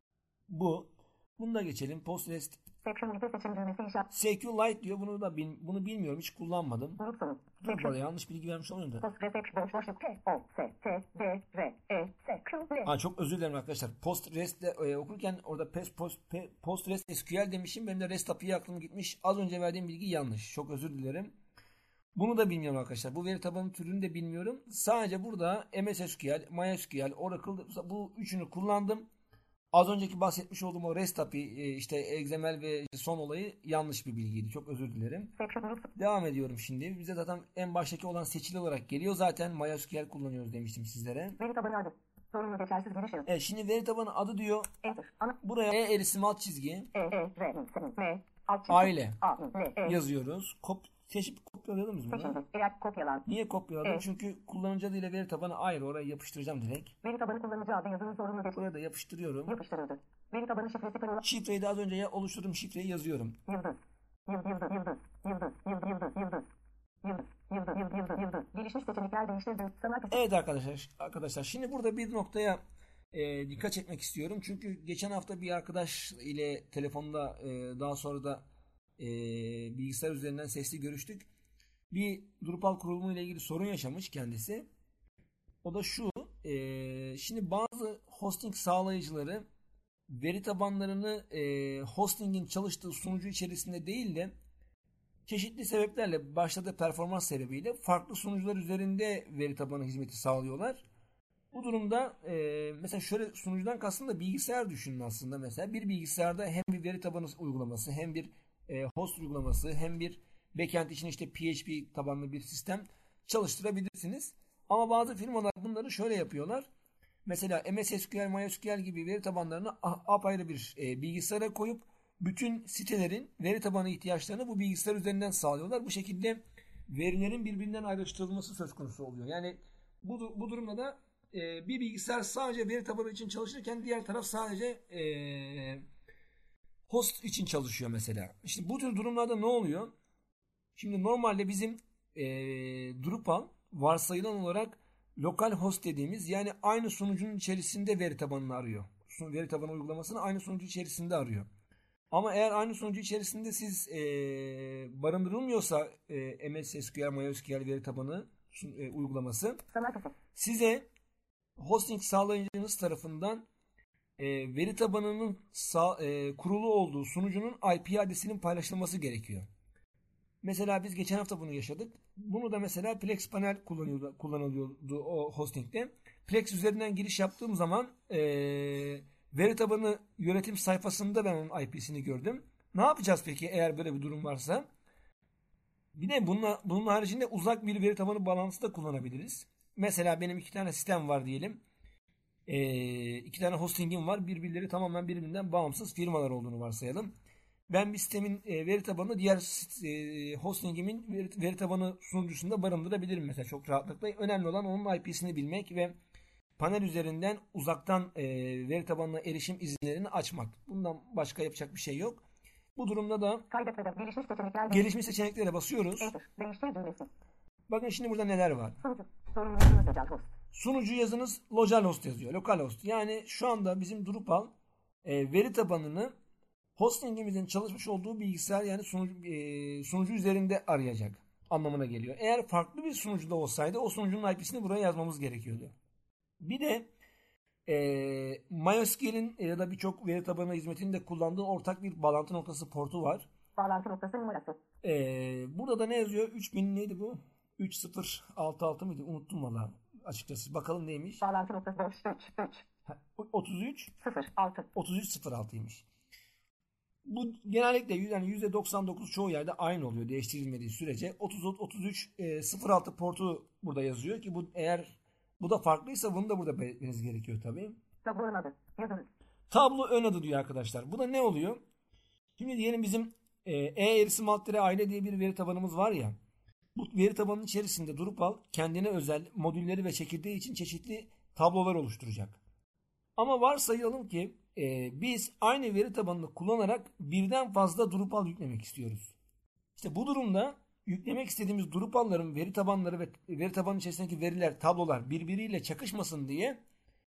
Bu. Bunu da geçelim. Postgres SQLite seçim düğmesi işaret. SQLite diyor. Bunu da bil, bunu bilmiyorum. Hiç kullanmadım. Grup sonu. Dur burada yanlış bilgi vermiş olayım da. Postgres boş boşluk P O S T D R E S Q L. Ha, çok özür dilerim arkadaşlar. Postgres'te e, okurken orada post, post, Postgres S Q L demişim. Benim de REST A P I'ye aklım gitmiş. Az önce verdiğim bilgi yanlış. Çok özür dilerim. Bunu da bilmiyorum arkadaşlar. Bu veri tabanı türünü de bilmiyorum. Sadece burada M S S Q L, MySQL, Oracle bu üçünü kullandım. Az önceki bahsetmiş olduğum o REST A P I işte X M L ve JSON olayı yanlış bir bilgiydi. Çok özür dilerim. Devam ediyorum şimdi. Bize zaten en baştaki olan seçili olarak geliyor. Zaten MySQL kullanıyoruz demiştim sizlere. Veri tabanı adı. Sorunlu geçersiz giriş yazı. Evet, şimdi veri tabanı adı diyor. Enter. Ana. Buraya E erisim alt çizgi. E, E, R, M, M, alt çizgi. Aile A, L, E. yazıyoruz. Kop seçip kopyalayalım biz bunu. Seçildi. Eğer kopyalan. Niye kopyaladım? Evet. Çünkü kullanıcı adıyla veri tabanı ayrı. Oraya yapıştıracağım direkt. Veri tabanı kullanıcı adı yazının sorunlu geçersiz. Buraya da yapıştırıyorum. Yapıştırıldı. Veri tabanı şifresi parola. Şifreyi de az önce ya oluşturduğum şifreyi yazıyorum. Yıldız. Yıldız, yıldız, yıldız, yıldız, yıldız, yıldız, yıldız. Yıldız, yıldız, yıldız, yıldız, yıldız. Gelişmiş seçenekler değiştirdi. Sanat ismi. Evet arkadaşlar, arkadaşlar şimdi burada bir noktaya e, dikkat çekmek istiyorum. Çünkü geçen hafta bir arkadaş ile telefonda e, daha sonra da e, bilgisayar üzerinden sesli görüştük. Bir Drupal kurulumu ile ilgili sorun yaşamış kendisi. O da şu, e, şimdi bazı hosting sağlayıcıları veri tabanlarını e, hostingin çalıştığı sunucu içerisinde değil de çeşitli sebeplerle başladığı performans sebebiyle farklı sunucular üzerinde veri tabanı hizmeti sağlıyorlar. Bu durumda e, mesela şöyle sunucudan kastım da bilgisayar düşünün aslında mesela. Bir bilgisayarda hem bir veri tabanı uygulaması hem bir e, host uygulaması hem bir backend için işte P H P tabanlı bir sistem çalıştırabilirsiniz. Ama bazı firmalar bunları şöyle yapıyorlar. Mesela M S S Q L, MySQL gibi veri tabanlarını apayrı bir e, bilgisayara koyup bütün sitelerin veri tabanı ihtiyaçlarını bu bilgisayar üzerinden sağlıyorlar. Bu şekilde verilerin birbirinden ayrıştırılması söz konusu oluyor. Yani bu, bu durumda da e, bir bilgisayar sadece veri tabanı için çalışırken diğer taraf sadece e, host için çalışıyor mesela. İşte bu tür durumlarda ne oluyor? Şimdi normalde bizim e, Drupal varsayılan olarak lokal host dediğimiz yani aynı sunucunun içerisinde veri tabanını arıyor. Veri tabanı uygulamasını aynı sunucu içerisinde arıyor. Ama eğer aynı sunucu içerisinde siz e, barındırılmıyorsa e, M S S Q L, MySQL veri tabanı e, uygulaması size hosting sağlayıcınız tarafından e, veri tabanının sağ, e, kurulu olduğu sunucunun I P adresinin paylaşılması gerekiyor. Mesela biz geçen hafta bunu yaşadık. Bunu da mesela Plex Panel kullanıyordu, kullanılıyordu o hostingde. Plex üzerinden giriş yaptığım zaman e, veri tabanı yönetim sayfasında ben onun I P'sini gördüm. Ne yapacağız peki eğer böyle bir durum varsa? Bir de bununla, bunun haricinde uzak bir veri tabanı bağlantısı da kullanabiliriz. Mesela benim iki tane sistem var diyelim. E, iki tane hostingim var. Birbirleri tamamen birbirinden bağımsız firmalar olduğunu varsayalım. Ben bir sistemin e, veri tabanını diğer e, hostingimin veri, veri tabanı sunucusunda barındırabilirim mesela çok rahatlıkla. Önemli olan onun I P'sini bilmek ve panel üzerinden uzaktan e, veri tabanına erişim izinlerini açmak. Bundan başka yapacak bir şey yok. Bu durumda da gelişmiş, seçenekler gelişmiş seçeneklere basıyoruz. Enter. Değiştir düğmesi. Bakın şimdi burada neler var. Sunucu. Sorunlu yazınız local host. Sunucu yazınız local host yazıyor. Lokal host. Yani şu anda bizim Drupal e, veri tabanını hostingimizin çalışmış olduğu bilgisayar yani sunucu, e, sunucu üzerinde arayacak anlamına geliyor. Eğer farklı bir sunucuda olsaydı o sunucunun I P'sini buraya yazmamız gerekiyordu. Bir de e, MySQL'in ya da birçok veri tabanı hizmetinin de kullandığı ortak bir bağlantı noktası portu var. Bağlantı noktası numarası. E, burada da ne yazıyor? üç bin neydi bu? üç bin altı altı mıydı? Unuttum valla açıkçası. Bakalım neymiş? Bağlantı noktası boş üç üç. otuz üç sıfır altı. otuz üç sıfır altıymış. Bu genellikle yani yüzde doksan dokuz çoğu yerde aynı oluyor değiştirilmediği sürece. otuz otuz üç e, sıfır altı portu burada yazıyor ki bu eğer bu da farklıysa bunu da burada belirtmeniz gerekiyor tabii. Tablo ön adı. Yazınız. Tablo ön adı diyor arkadaşlar. Bu da ne oluyor? Şimdi diyelim bizim e, e-erişim altları aile diye bir veri tabanımız var ya. Bu veri tabanının içerisinde Drupal kendine özel modülleri ve çekirdeği için çeşitli tablolar oluşturacak. Ama varsayalım ki e, biz aynı veri tabanını kullanarak birden fazla Drupal yüklemek istiyoruz. İşte bu durumda yüklemek istediğimiz Drupal'ların veri tabanları ve veri tabanının içerisindeki veriler, tablolar birbiriyle çakışmasın diye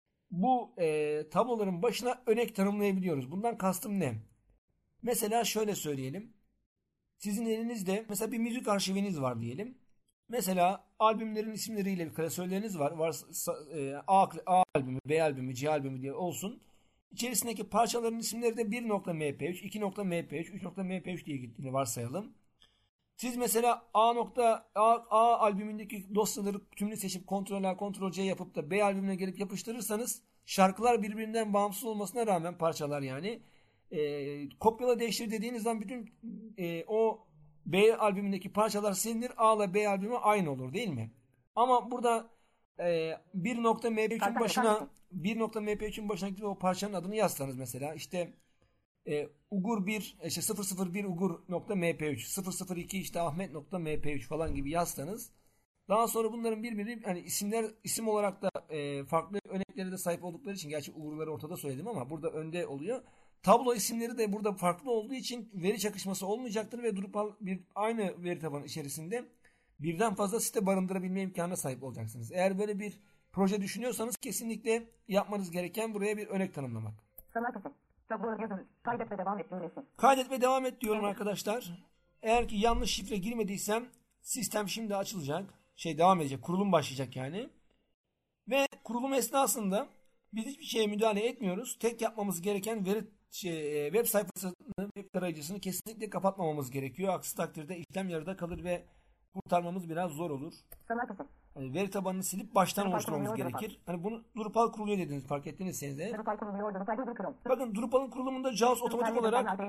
bu e, tabloların başına örnek tanımlayabiliyoruz. Bundan kastım ne? Mesela şöyle söyleyelim. Sizin elinizde mesela bir müzik arşiviniz var diyelim. Mesela albümlerin isimleriyle bir klasörleriniz var. var e, A, A albümü, B albümü, C albümü diye olsun. İçerisindeki parçaların isimleri de bir nokta M P üç, iki nokta M P üç, üç nokta M P üç diye gittiğini varsayalım. Siz mesela A nokta A, A albümündeki dosyaları tümünü seçip Ctrl A, Ctrl C yapıp da B albümüne gelip yapıştırırsanız şarkılar birbirinden bağımsız olmasına rağmen parçalar yani e, kopyala değiştir dediğiniz zaman bütün e, o B albümündeki parçalar silinir. A ile B albümü aynı olur değil mi? Ama burada e, bir nokta M P üçün başına bir nokta M P üçün başına gidip o parçanın adını yazsanız mesela işte e, Ugur bir işte sıfır sıfır bir Ugur nokta M P üç sıfır sıfır iki işte Ahmet nokta M P üç falan gibi yazsanız daha sonra bunların birbiri hani isimler isim olarak da e, farklı örneklere de sahip oldukları için gerçi Ugur'ları ortada söyledim ama burada önde oluyor. Tablo isimleri de burada farklı olduğu için veri çakışması olmayacaktır ve Drupal bir aynı veri tabanı içerisinde birden fazla site barındırabilme imkanına sahip olacaksınız. Eğer böyle bir proje düşünüyorsanız kesinlikle yapmanız gereken buraya bir örnek tanımlamak. Sanat eseri. Tablo yazınız. Kaydet ve devam et düğmesi. Kaydet ve devam et diyorum arkadaşlar. Eğer ki yanlış şifre girmediysem sistem şimdi açılacak. Şey devam edecek. Kurulum başlayacak yani. Ve kurulum esnasında biz hiçbir şeye müdahale etmiyoruz. Tek yapmamız gereken veri şey, web sayfasını, web tarayıcısını kesinlikle kapatmamamız gerekiyor. Aksi takdirde işlem yarıda kalır ve kurtarmamız biraz zor olur. Sanat eseri. Yani veri tabanını silip baştan Drupal oluşturmamız kuruluyor, gerekir. Hani bunu Drupal kuruluyor dediniz fark ettiyseniz de. Drupal kuruluyor. Drupal Google Chrome. Bakın Drupal'ın kurulumunda JAWS otomatik olarak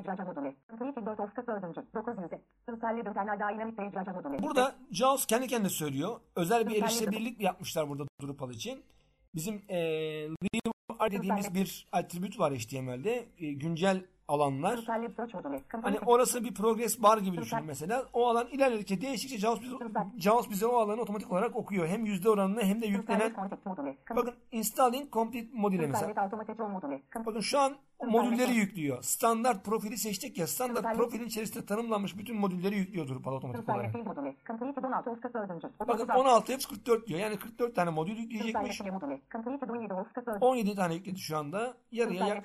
burada JAWS kendi kendine söylüyor. Özel bir erişilebilirlik yapmışlar burada Drupal için. Bizim e, Leave dediğimiz bir attribüt var H T M L'de. E, güncel alanlar. Hani orası bir progress bar gibi düşünün mesela. O alan ilerledikçe değiştikçe JAWS bize, JAWS bize o alanı otomatik olarak okuyor. Hem yüzde oranını hem de yüklenen. Bakın installing complete modüle mesela. Bakın şu an modülleri yüklüyor. Standart profili seçtik ya. Standart profilin içerisinde tanımlanmış bütün modülleri yüklüyor Drupal otomatik olarak. Bakın on altı hepsi kırk dört diyor. Yani kırk dört tane modül yükleyecekmiş. on yedi tane yükledi şu anda. Yarıya yak.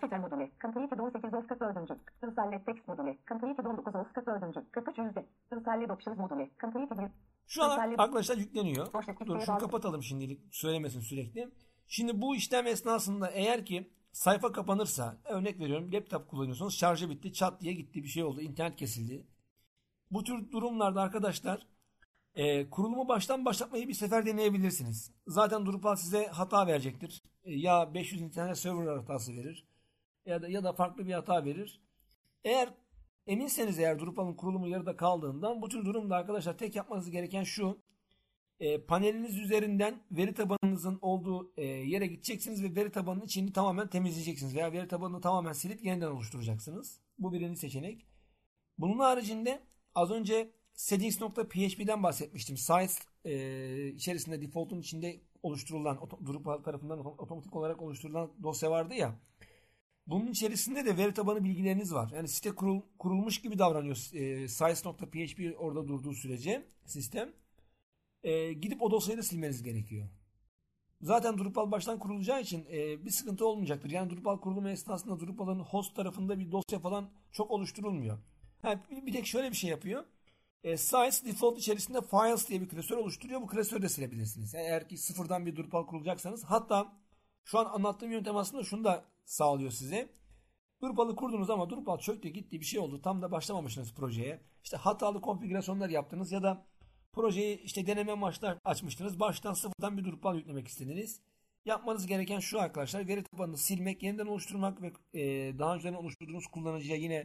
Şu an arkadaşlar yükleniyor. Dur şunu kapatalım şimdilik. Söylemesin sürekli. Şimdi bu işlem esnasında eğer ki sayfa kapanırsa, örnek veriyorum laptop kullanıyorsunuz, şarjı bitti, çat diye gitti, bir şey oldu, internet kesildi. Bu tür durumlarda arkadaşlar e, kurulumu baştan başlatmayı bir sefer deneyebilirsiniz. Zaten Drupal size hata verecektir. E, ya beş yüz internet server hatası verir ya da ya da farklı bir hata verir. Eğer eminseniz eğer Drupal'ın kurulumu yarıda kaldığından bu tür durumda arkadaşlar tek yapmanız gereken şu. E, paneliniz üzerinden veri tabanınızın olduğu e, yere gideceksiniz ve veri tabanının içini tamamen temizleyeceksiniz veya veri tabanını tamamen silip yeniden oluşturacaksınız. Bu birinci seçenek. Bunun haricinde az önce settings nokta p h p'den bahsetmiştim. Sites e, içerisinde default'un içinde oluşturulan Drupal tarafından otomatik olarak oluşturulan dosya vardı ya. Bunun içerisinde de veri tabanı bilgileriniz var. Yani site kurul, kurulmuş gibi davranıyor e, sites nokta p h p orada durduğu sürece sistem. E, gidip o dosyayı da silmeniz gerekiyor. Zaten Drupal baştan kurulacağı için e, bir sıkıntı olmayacaktır. Yani Drupal kurulumu esnasında Drupal'ın host tarafında bir dosya falan çok oluşturulmuyor. Ha, bir, bir tek şöyle bir şey yapıyor. E, Sites default içerisinde Files diye bir klasör oluşturuyor. Bu klasörü de silebilirsiniz. Eğer ki sıfırdan bir Drupal kurulacaksanız. Hatta şu an anlattığım yöntem aslında şunu da sağlıyor size. Drupal'ı kurdunuz ama Drupal çöktü gitti bir şey oldu. Tam da başlamamışsınız projeye. İşte hatalı konfigürasyonlar yaptınız ya da projeyi işte deneme amaçlı açmıştınız. Baştan sıfırdan bir Drupal yüklemek istediniz. Yapmanız gereken şu arkadaşlar. Veri tabanını silmek, yeniden oluşturmak ve e, daha önceden oluşturduğunuz kullanıcıya yine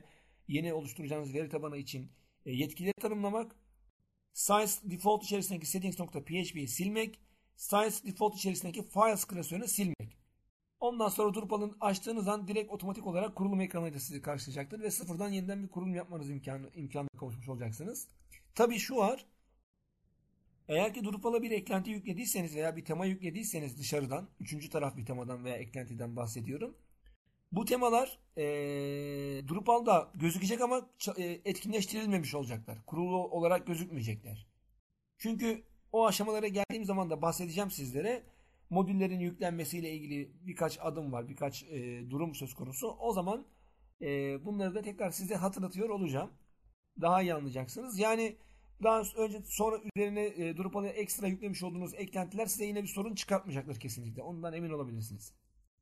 yeni oluşturacağınız veri tabanı için e, yetkileri tanımlamak, size default içerisindeki settings.php'yi silmek, size default içerisindeki files klasörünü silmek. Ondan sonra Drupal'ın açtığınız an direkt otomatik olarak kurulum ekranıyla sizi karşılayacaktır ve sıfırdan yeniden bir kurulum yapmanız imkanı, imkanına kavuşmuş olacaksınız. Tabii şu var. Eğer ki Drupal'a bir eklenti yüklediyseniz veya bir tema yüklediyseniz dışarıdan, üçüncü taraf bir temadan veya eklentiden bahsediyorum. Bu temalar e, Drupal'da gözükecek ama e, etkinleştirilmemiş olacaklar. Kurulu olarak gözükmeyecekler. Çünkü o aşamalara geldiğim zaman da bahsedeceğim sizlere. Modüllerin yüklenmesiyle ilgili birkaç adım var, birkaç e, durum söz konusu. O zaman e, bunları da tekrar size hatırlatıyor olacağım. Daha iyi anlayacaksınız. Yani daha önce sonra üzerine e, Drupal'a ekstra yüklemiş olduğunuz eklentiler size yine bir sorun çıkartmayacaklar kesinlikle. Ondan emin olabilirsiniz.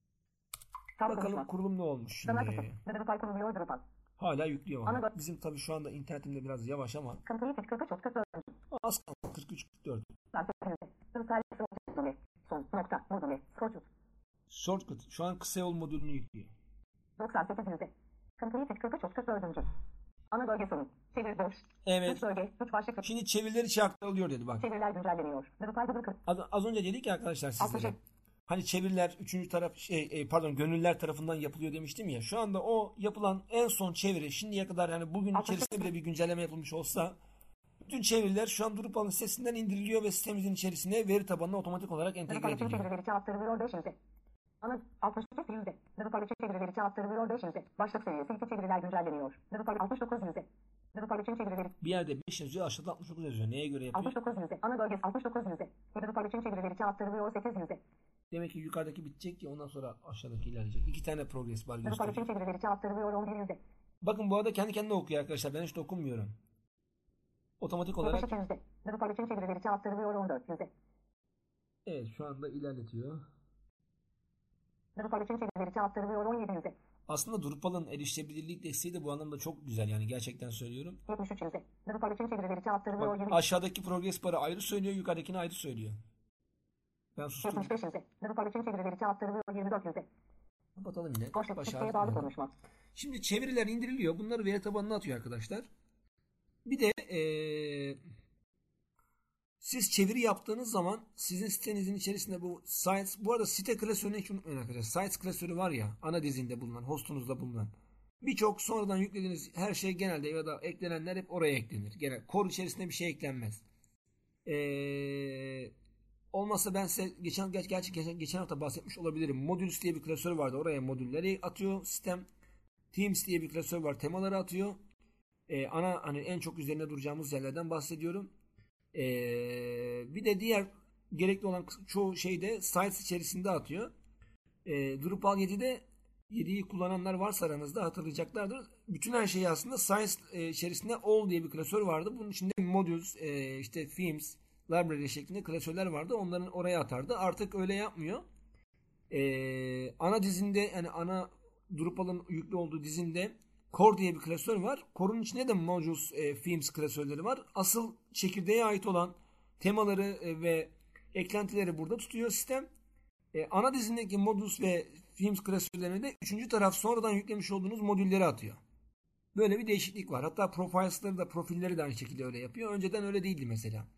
Tam Bakalım konuşma. kurulum ne olmuş Döner şimdi. kısım. Drupal kuruluyor Drupal. Hala yüklüyor ama. Ana- Bizim tabii şu anda internetimde biraz yavaş ama Complete kırk üç kırk dört. az kaldı. kırk üç kırk dört. Drupal modülü. Son nokta modülü. Shortcut. Shortcut. Şu an kısa yol modülünü yüklüyor. doksan sekiz yüzde. Complete kırk üç kırk dört. Ana bölge sonu. Çevir boş. Evet. Üç bölge. Üç başlık. Şimdi çeviriler içe aktarılıyor dedi bak. Çeviriler güncelleniyor. Drupal Google kırk. Az, az önce dedik ya arkadaşlar sizlere. altmış. Hani çeviriler üçüncü taraf şey e, pardon gönüllüler tarafından yapılıyor demiştim ya. Şu anda o yapılan en son çeviri şimdiye kadar yani bugün altmış. içerisinde bile bir güncelleme yapılmış olsa bütün çeviriler şu an Drupal'ın sitesinden indiriliyor ve sitemizin içerisine veri tabanına otomatik olarak entegre Drupal için ediliyor. çevirileri içe aktarılıyor beş yüzde. Ana altmış dokuz yüzde. Drupal için çevirileri içe aktarılıyor beş yüzde. Başlık seviyesi iki çeviriler güncelleniyor. Drupal altmış dokuz yüzde. Drupal için çevirileri Bir yerde beş yazıyor aşağıda altmış dokuz yazıyor. Neye göre yapıyor? altmış dokuz yüzde. Ana bölgesi altmış dokuz yüzde. Drupal için çevirileri içe aktarılıyor sekiz yüzde. Demek ki yukarıdaki bitecek ki ondan sonra aşağıdaki ilerleyecek. İki tane progress var Drupal için gösteriyor. çevirileri içe aktarılıyor on bir yüzde. Bakın bu arada kendi kendine okuyor arkadaşlar. Ben hiç dokunmuyorum. Otomatik olarak yetmiş iki yüzde. Drupal için çevirileri içe aktarılıyor on dört yüzde. evet şu anda ilerletiyor. Drupal için çevirileri içe aktarılıyor on yedi yüzde. Aslında Drupal'ın erişilebilirlik desteği de bu anlamda çok güzel yani gerçekten söylüyorum. yetmiş üç yüzde. Drupal için çevirileri içe aktarılıyor Bak, yirmi. aşağıdaki progress barı ayrı söylüyor, yukarıdakini ayrı söylüyor. Ben sustum. yetmiş beş yüzde. Drupal için çevirileri içe aktarılıyor yirmi dört yüzde. Kapatalım yine. Boşluk Baş siteye ağrı bağlı duyuyorum. konuşma. Şimdi çeviriler indiriliyor. Bunları veri tabanına atıyor arkadaşlar. Bir de ee, siz çeviri yaptığınız zaman sizin sitenizin içerisinde bu sites, bu arada site klasörünü hiç unutmayın arkadaşlar. Sites klasörü var ya ana dizinde bulunan, hostunuzda bulunan. Birçok sonradan yüklediğiniz her şey genelde ya da eklenenler hep oraya eklenir. Genel core içerisinde bir şey eklenmez. Eee Olmazsa ben size geçen, gerçi geçen, geçen hafta bahsetmiş olabilirim. Modules diye bir klasör vardı. Oraya modülleri atıyor sistem. Themes diye bir klasör var. Temaları atıyor. Ee, ana hani en çok üzerinde duracağımız yerlerden bahsediyorum. Ee, bir de diğer gerekli olan çoğu şeyde sites içerisinde atıyor. Ee, Drupal yedide yediyi kullananlar varsa aranızda hatırlayacaklardır. Bütün her şeyi aslında sites e, içerisinde all diye bir klasör vardı. Bunun içinde modules, e, işte themes, library şeklinde klasörler vardı. Onların oraya atardı. Artık öyle yapmıyor. Ee, ana dizinde yani ana Drupal'ın yüklü olduğu dizinde core diye bir klasör var. Core'un içinde de modules, e, themes klasörleri var. Asıl çekirdeğe ait olan temaları e, ve eklentileri burada tutuyor sistem. E, ana dizindeki modules ve themes klasörlerine de üçüncü taraf sonradan yüklemiş olduğunuz modülleri atıyor. Böyle bir değişiklik var. Hatta profiles'ları da profilleri de aynı şekilde öyle yapıyor. Önceden öyle değildi mesela.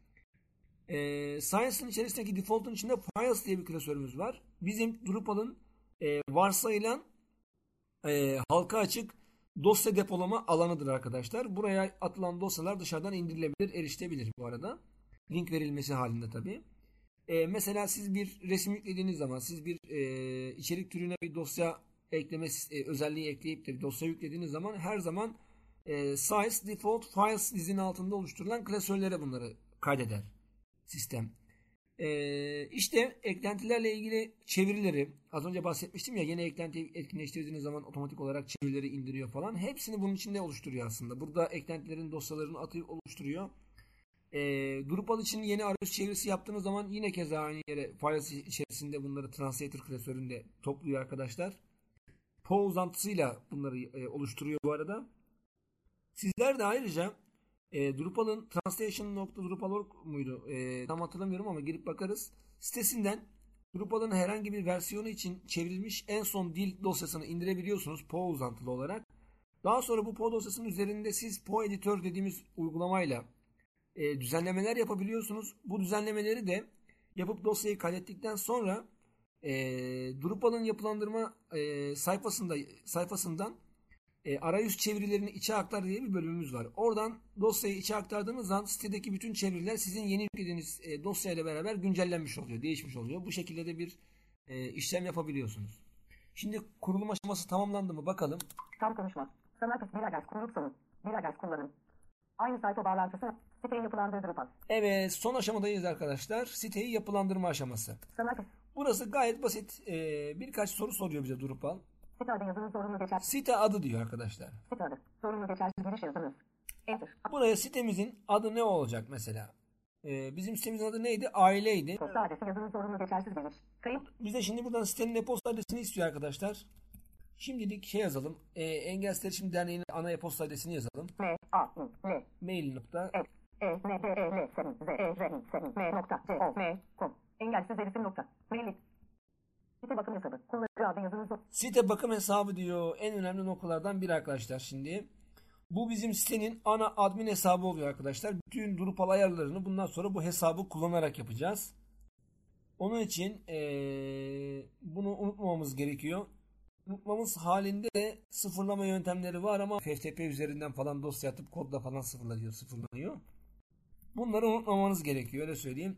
E, Science'ın içerisindeki default'un içinde Files diye bir klasörümüz var. Bizim Drupal'ın e, varsayılan e, halka açık dosya depolama alanıdır arkadaşlar. Buraya atılan dosyalar dışarıdan indirilebilir, erişilebilir bu arada. Link verilmesi halinde tabii. E, mesela siz bir resim yüklediğiniz zaman, siz bir e, içerik türüne bir dosya ekleme e, özelliği ekleyip de bir dosya yüklediğiniz zaman her zaman e, Size Default Files dizinin altında oluşturulan klasörlere bunları kaydeder sistem. Ee, işte eklentilerle ilgili çevirileri az önce bahsetmiştim ya, yeni eklenti etkinleştirdiğiniz zaman otomatik olarak çevirileri indiriyor falan. Hepsini bunun içinde oluşturuyor aslında. Burada eklentilerin dosyalarını atıyor, oluşturuyor. Ee, Drupal için yeni arayüz çevirisi yaptığınız zaman yine keza aynı yere files içerisinde bunları translator klasöründe topluyor arkadaşlar. Po uzantısıyla bunları e, oluşturuyor bu arada. Sizler de ayrıca E, Drupal'ın translation nokta drupal nokta org muydu? E, tam hatırlamıyorum ama girip bakarız. Sitesinden Drupal'ın herhangi bir versiyonu için çevrilmiş en son dil dosyasını indirebiliyorsunuz P O uzantılı olarak. Daha sonra bu Poe dosyasının üzerinde siz Poe Editor dediğimiz uygulamayla e, düzenlemeler yapabiliyorsunuz. Bu düzenlemeleri de yapıp dosyayı kaydettikten sonra e, Drupal'ın yapılandırma e, sayfasında sayfasından e, arayüz çevirilerini içe aktar diye bir bölümümüz var. Oradan dosyayı içe aktardığınız zaman sitedeki bütün çeviriler sizin yeni yüklediğiniz e, dosyayla beraber güncellenmiş oluyor, değişmiş oluyor. Bu şekilde de bir e, işlem yapabiliyorsunuz. Şimdi kurulum aşaması tamamlandı mı bakalım. Tam konuşma. Sanat bir adres kurulup sonu. Bir adres kullanım. Aynı sayfa bağlantısı. Siteyi yapılandır Drupal. Evet, son aşamadayız arkadaşlar. Siteyi yapılandırma aşaması. Sanat. Burası gayet basit. Ee, birkaç soru soruyor bize Drupal. Site adı yazınız zorunlu geçer. Site adı diyor arkadaşlar. Site adı. Zorunlu geçersiz giriş yazınız. Enter. Buraya sitemizin adı ne olacak mesela? Ee, bizim sitemizin adı neydi? Aileydi. Posta adresi yazınız zorunlu geçersiz giriş. Kayıp. Bize şimdi buradan sitenin e-posta adresini istiyor arkadaşlar. Şimdilik şey yazalım. E, Engelsiz Erişim Derneği'nin ana e-posta adresini yazalım. M A I L Mail nokta. E E N D E L senin Z E R I senin M nokta C O M com. Engelsiz erişim nokta. Mail. Site bakım hesabı. Kullanıcı adı yazınız zor. Site bakım hesabı diyor. En önemli noktalardan biri arkadaşlar şimdi. Bu bizim sitenin ana admin hesabı oluyor arkadaşlar. Bütün Drupal ayarlarını bundan sonra bu hesabı kullanarak yapacağız. Onun için ee, bunu unutmamamız gerekiyor. Unutmamız halinde de sıfırlama yöntemleri var ama F T P üzerinden falan dosya atıp kodla falan sıfırlanıyor, sıfırlanıyor. Bunları unutmamanız gerekiyor, öyle söyleyeyim.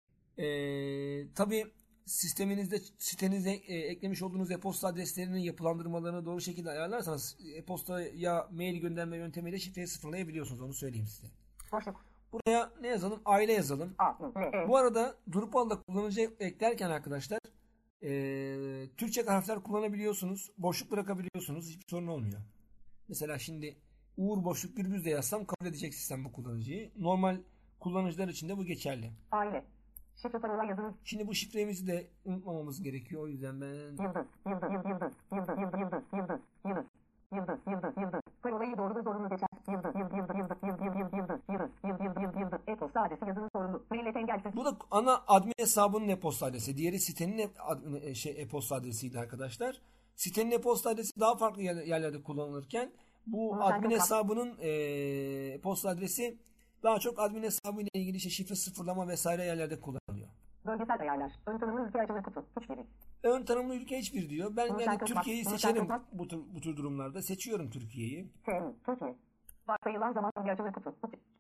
Ee, tabii sisteminizde, sitenize e, eklemiş olduğunuz e-posta adreslerinin yapılandırmalarını doğru şekilde ayarlarsanız e-postaya mail gönderme yöntemiyle şifreyi sıfırlayabiliyorsunuz, onu söyleyeyim size. Boşluk. Buraya ne yazalım? Aile yazalım. A L E. Bu arada Drupal'da kullanıcı eklerken arkadaşlar e, Türkçe harfler kullanabiliyorsunuz. Boşluk bırakabiliyorsunuz. Hiçbir sorun olmuyor. Mesela şimdi Uğur boşluk Gürbüz de yazsam kabul edecek sistem bu kullanıcıyı. Normal kullanıcılar için de bu geçerli. Aile. Şifre parola yazınız. Şimdi bu şifremizi de unutmamamız gerekiyor. O yüzden ben Yıldız, yıldız, yıldız, yıldız, yıldız, yıldız, yıldız, yıldız, yıldız, yıldız, yıldız. Parolayı doğru ve zorunlu geçer. Yıldız, yıldız, yıldız, yıldız, yıldız, yıldız, yıldız, yıldız, yıldız, yıldız, yıldız, yıldız. E-posta adresi yazınız zorunlu. Mail et engelsiz. bu da ana admin hesabının e-posta adresi. Diğeri sitenin e- admin, şey, e-posta adresiydi arkadaşlar. Sitenin e-posta adresi daha farklı yer- yerlerde kullanılırken bu Bunu admin sen çok hesabının e, e-posta adresi daha çok admin hesabı ile ilgili işte şifre sıfırlama vesaire yerlerde kullanılıyor. Bölgesel ayarlar. Ön tanımlı ülke açılı kutu. Hiçbiri. Ön tanımlı ülke hiçbir diyor. Ben Bunu yani sen kısma. Türkiye'yi Bunu sen seçerim kısma. bu tür, bu tür durumlarda. Seçiyorum Türkiye'yi. T Türkiye. Varsayılan zaman ülke açılı kutu.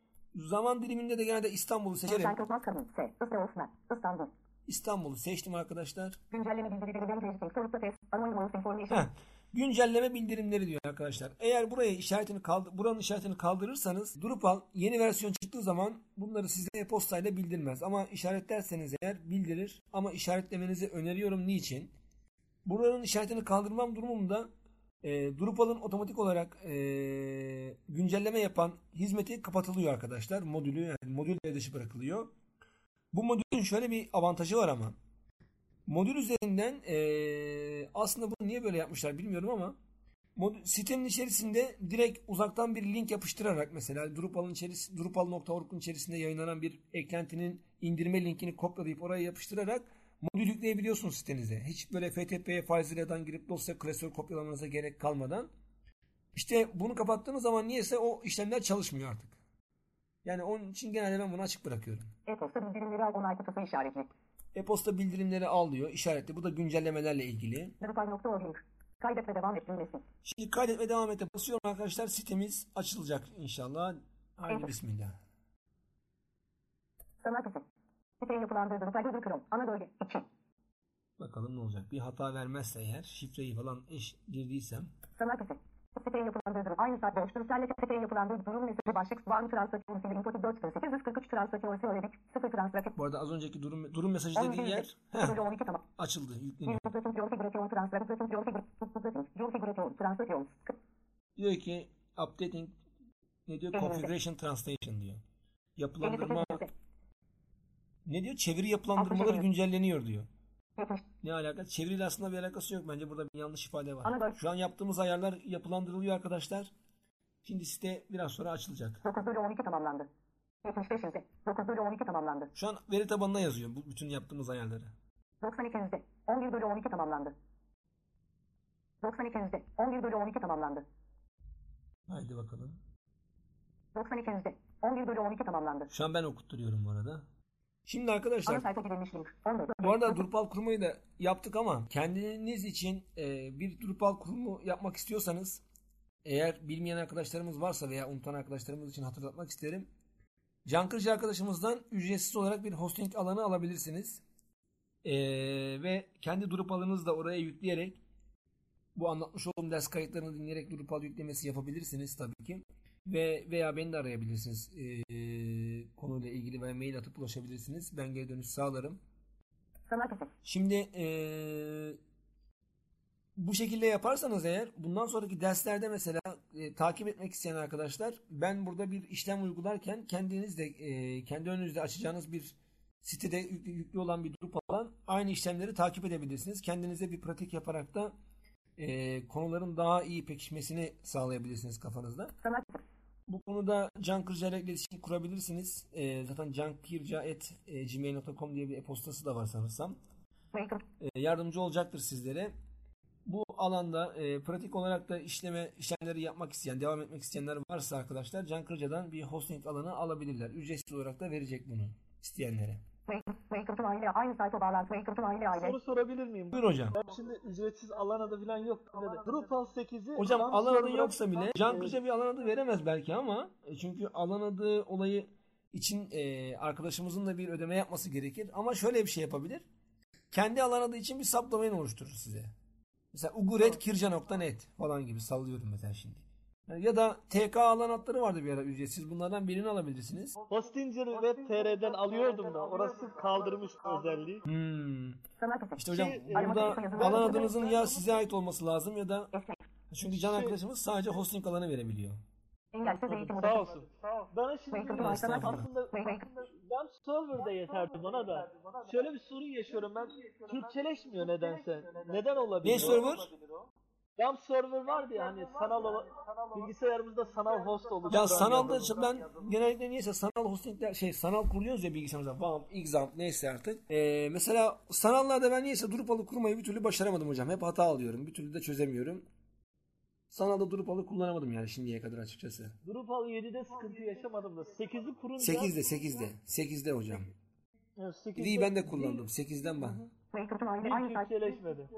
Zaman diliminde de genelde İstanbul'u seçerim. Sen Kırkmaz Kadın. S. Isra Osman. İstanbul. İstanbul'u seçtim arkadaşlar. Güncelleme bildirileri ben tecrübe. Sorupta test. Anonymous information. Heh. Güncelleme bildirimleri diyor arkadaşlar. Eğer buraya işaretini kaldır, buranın işaretini kaldırırsanız Drupal yeni versiyon çıktığı zaman bunları size e-postayla bildirmez. Ama işaretlerseniz eğer bildirir. Ama işaretlemenizi öneriyorum. Niçin? Buranın işaretini kaldırmam durumunda e, Drupal'ın otomatik olarak e, güncelleme yapan hizmeti kapatılıyor arkadaşlar. Modülü yani modül devre dışı bırakılıyor. Bu modülün şöyle bir avantajı var ama. Modül üzerinden ee, aslında bunu niye böyle yapmışlar bilmiyorum ama modül, sitenin içerisinde direkt uzaktan bir link yapıştırarak mesela Drupal'ın içerisinde Drupal nokta org'un içerisinde yayınlanan bir eklentinin indirme linkini kopyalayıp oraya yapıştırarak modül yükleyebiliyorsunuz sitenize. Hiç böyle F T P'ye FileZilla'dan girip dosya klasör kopyalamanıza gerek kalmadan. İşte bunu kapattığınız zaman niyeyse o işlemler çalışmıyor artık. Yani onun için genelde ben bunu açık bırakıyorum. E-posta bildirimleri al onay kutusu işaretli. E-posta bildirimleri al diyor, işaretli. Bu da güncellemelerle ilgili. Drupal nokta org link. Kaydet ve devam et düğmesi. Şimdi kaydet ve devam ete basıyorum arkadaşlar. Sitemiz açılacak inşallah. Haydi Evet. bismillah. Sanat ise. Siteyi yapılandır Drupal Google Chrome. Ana bölge. iki. Bakalım ne olacak. Bir hata vermezse eğer şifreyi falan eş girdiysem. Sanat ise. Siteyi yapılandır Drupal. Aynı saat boş duruşlarla siteyi yapılandır durum mesajı başlık. One transaction civil input dört bin sekiz yüz kırk üç transaction söyledik. sıfır transaction. Bu arada az önceki durum durum mesajı dediği yer heh, on iki tamam. açıldı, yükleniyor. Configuration transaction configuration transaction. Diyor ki updating ne diyor? Configuration translation diyor. Yapılandırma ne diyor? Çeviri yapılandırmaları güncelleniyor diyor. Ne alaka? Çeviriyle aslında bir alakası yok. Bence burada bir yanlış ifade var. Şu an yaptığımız ayarlar yapılandırılıyor arkadaşlar. Şimdi site biraz sonra açılacak. dokuz bölü on iki tamamlandı. yetmiş beş yüzde. dokuz bölü on iki tamamlandı. Şu an veri tabanına yazıyor bu bütün yaptığımız ayarları. doksan iki yüzde. on bir bölü on iki tamamlandı. doksan iki yüzde. on bir bölü on iki tamamlandı. Haydi bakalım. doksan iki yüzde. on bir bölü on iki tamamlandı. Şu an ben okutturuyorum bu arada. Şimdi Ana arkadaşlar sayfa girilmiş link. on dört. bu arada Drupal kurmayı da yaptık ama kendiniz için e, bir Drupal kurumu yapmak istiyorsanız, eğer bilmeyen arkadaşlarımız varsa veya unutan arkadaşlarımız için hatırlatmak isterim. Can Kırcı arkadaşımızdan ücretsiz olarak bir hosting alanı alabilirsiniz. E, ve kendi Drupal'ınızı da oraya yükleyerek bu anlatmış olduğum ders kayıtlarını dinleyerek Drupal yüklemesi yapabilirsiniz tabii ki. Ve veya beni de arayabilirsiniz. Ee, konuyla ilgili veya mail atıp ulaşabilirsiniz. Ben geri dönüş sağlarım. Sanat eseri. Şimdi ee, bu şekilde yaparsanız eğer bundan sonraki derslerde mesela e, takip etmek isteyen arkadaşlar, ben burada bir işlem uygularken kendiniz de e, kendi önünüzde açacağınız bir sitede yüklü, yüklü olan bir Drupal'dan aynı işlemleri takip edebilirsiniz. Kendinize bir pratik yaparak da e, konuların daha iyi pekişmesini sağlayabilirsiniz kafanızda. Sanat eseri. Bu konuda Can Kırca ile iletişim kurabilirsiniz. E, zaten cankirca at gmail nokta com diye bir e-postası da var sanırsam. Maker. E, yardımcı olacaktır sizlere. Bu alanda e, pratik olarak da işleme işlemleri yapmak isteyen, devam etmek isteyenler varsa arkadaşlar Can Kırca'dan bir hosting alanı alabilirler. Ücretsiz olarak da verecek bunu isteyenlere. Maker. Maker aile aynı sayfa bağlantı. Maker aile aile. Soru sorabilir miyim? Buyur hocam. Ben şimdi ücretsiz alan adı falan yok. Drupal sekizi Hocam RAM alan adı server'a- yoksa bile Can Evet. Kırca bir alan adı veremez belki ama e, çünkü alan adı olayı için e, arkadaşımızın da bir ödeme yapması gerekir. Ama şöyle bir şey yapabilir. Kendi alan adı için bir subdomain oluşturur size. Mesela uguretkirca nokta net falan gibi sallıyorum mesela şimdi. Yani ya da T K alan adları vardı bir ara ücretsiz. Bunlardan birini alabilirsiniz. Hostinger Web T R'den alıyordum da orası kaldırmış özelliği. Hmm. Sanat eseri. İşte hocam Şey, burada alan adınızın ya size ait olması lazım ya da Esnek. çünkü Can arkadaşımız sadece hosting alanı verebiliyor. Engelsiz eğitim Sağ odası. olsun. Bana şimdi Maker aslında, Estağfurullah. aslında Maker. ben server'da yeterdi bana da. Şöyle bir sorun yaşıyorum ben. Türkçeleşmiyor nedense. Neden olabilir? Ne o? server? RAM server vardı ya hani sanal ola- bilgisayarımızda sanal host oluşturan. Ya sanalda yazılım. ben genellikle niyeyse sanal hostingler şey sanal kuruyoruz ya bilgisayarımıza. W A M, Examp neyse artık. Ee, mesela sanallarda ben niyeyse Drupal'ı kurmayı bir türlü başaramadım hocam. Hep hata alıyorum. Bir türlü de çözemiyorum. Sanalda Drupal'ı kullanamadım yani şimdiye kadar açıkçası. Drupal yedide sıkıntı yaşamadım da sekizi kurunca sekizde sekizde sekizde hocam. Evet, sekizde yediyi ben de kullandım. sekizden ben. Maker aile aynı bir sayfa. Türkçeleşmedi.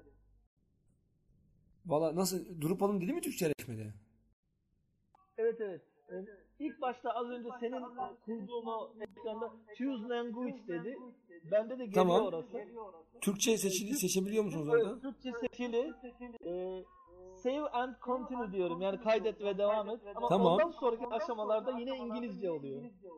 Valla nasıl Drupal'ın dili mi Türkçeleşmedi? Evet evet. Yani ilk başta az önce senin kurduğun o ekranda choose language dedi. Bende de geliyor Tamam. orası. Türkçe seçili, seçebiliyor musunuz Evet, orada? Türkçe seçili. Ee, save and continue diyorum. Yani kaydet ve devam et. Ama Tamam. ondan sonraki aşamalarda yine İngilizce oluyor.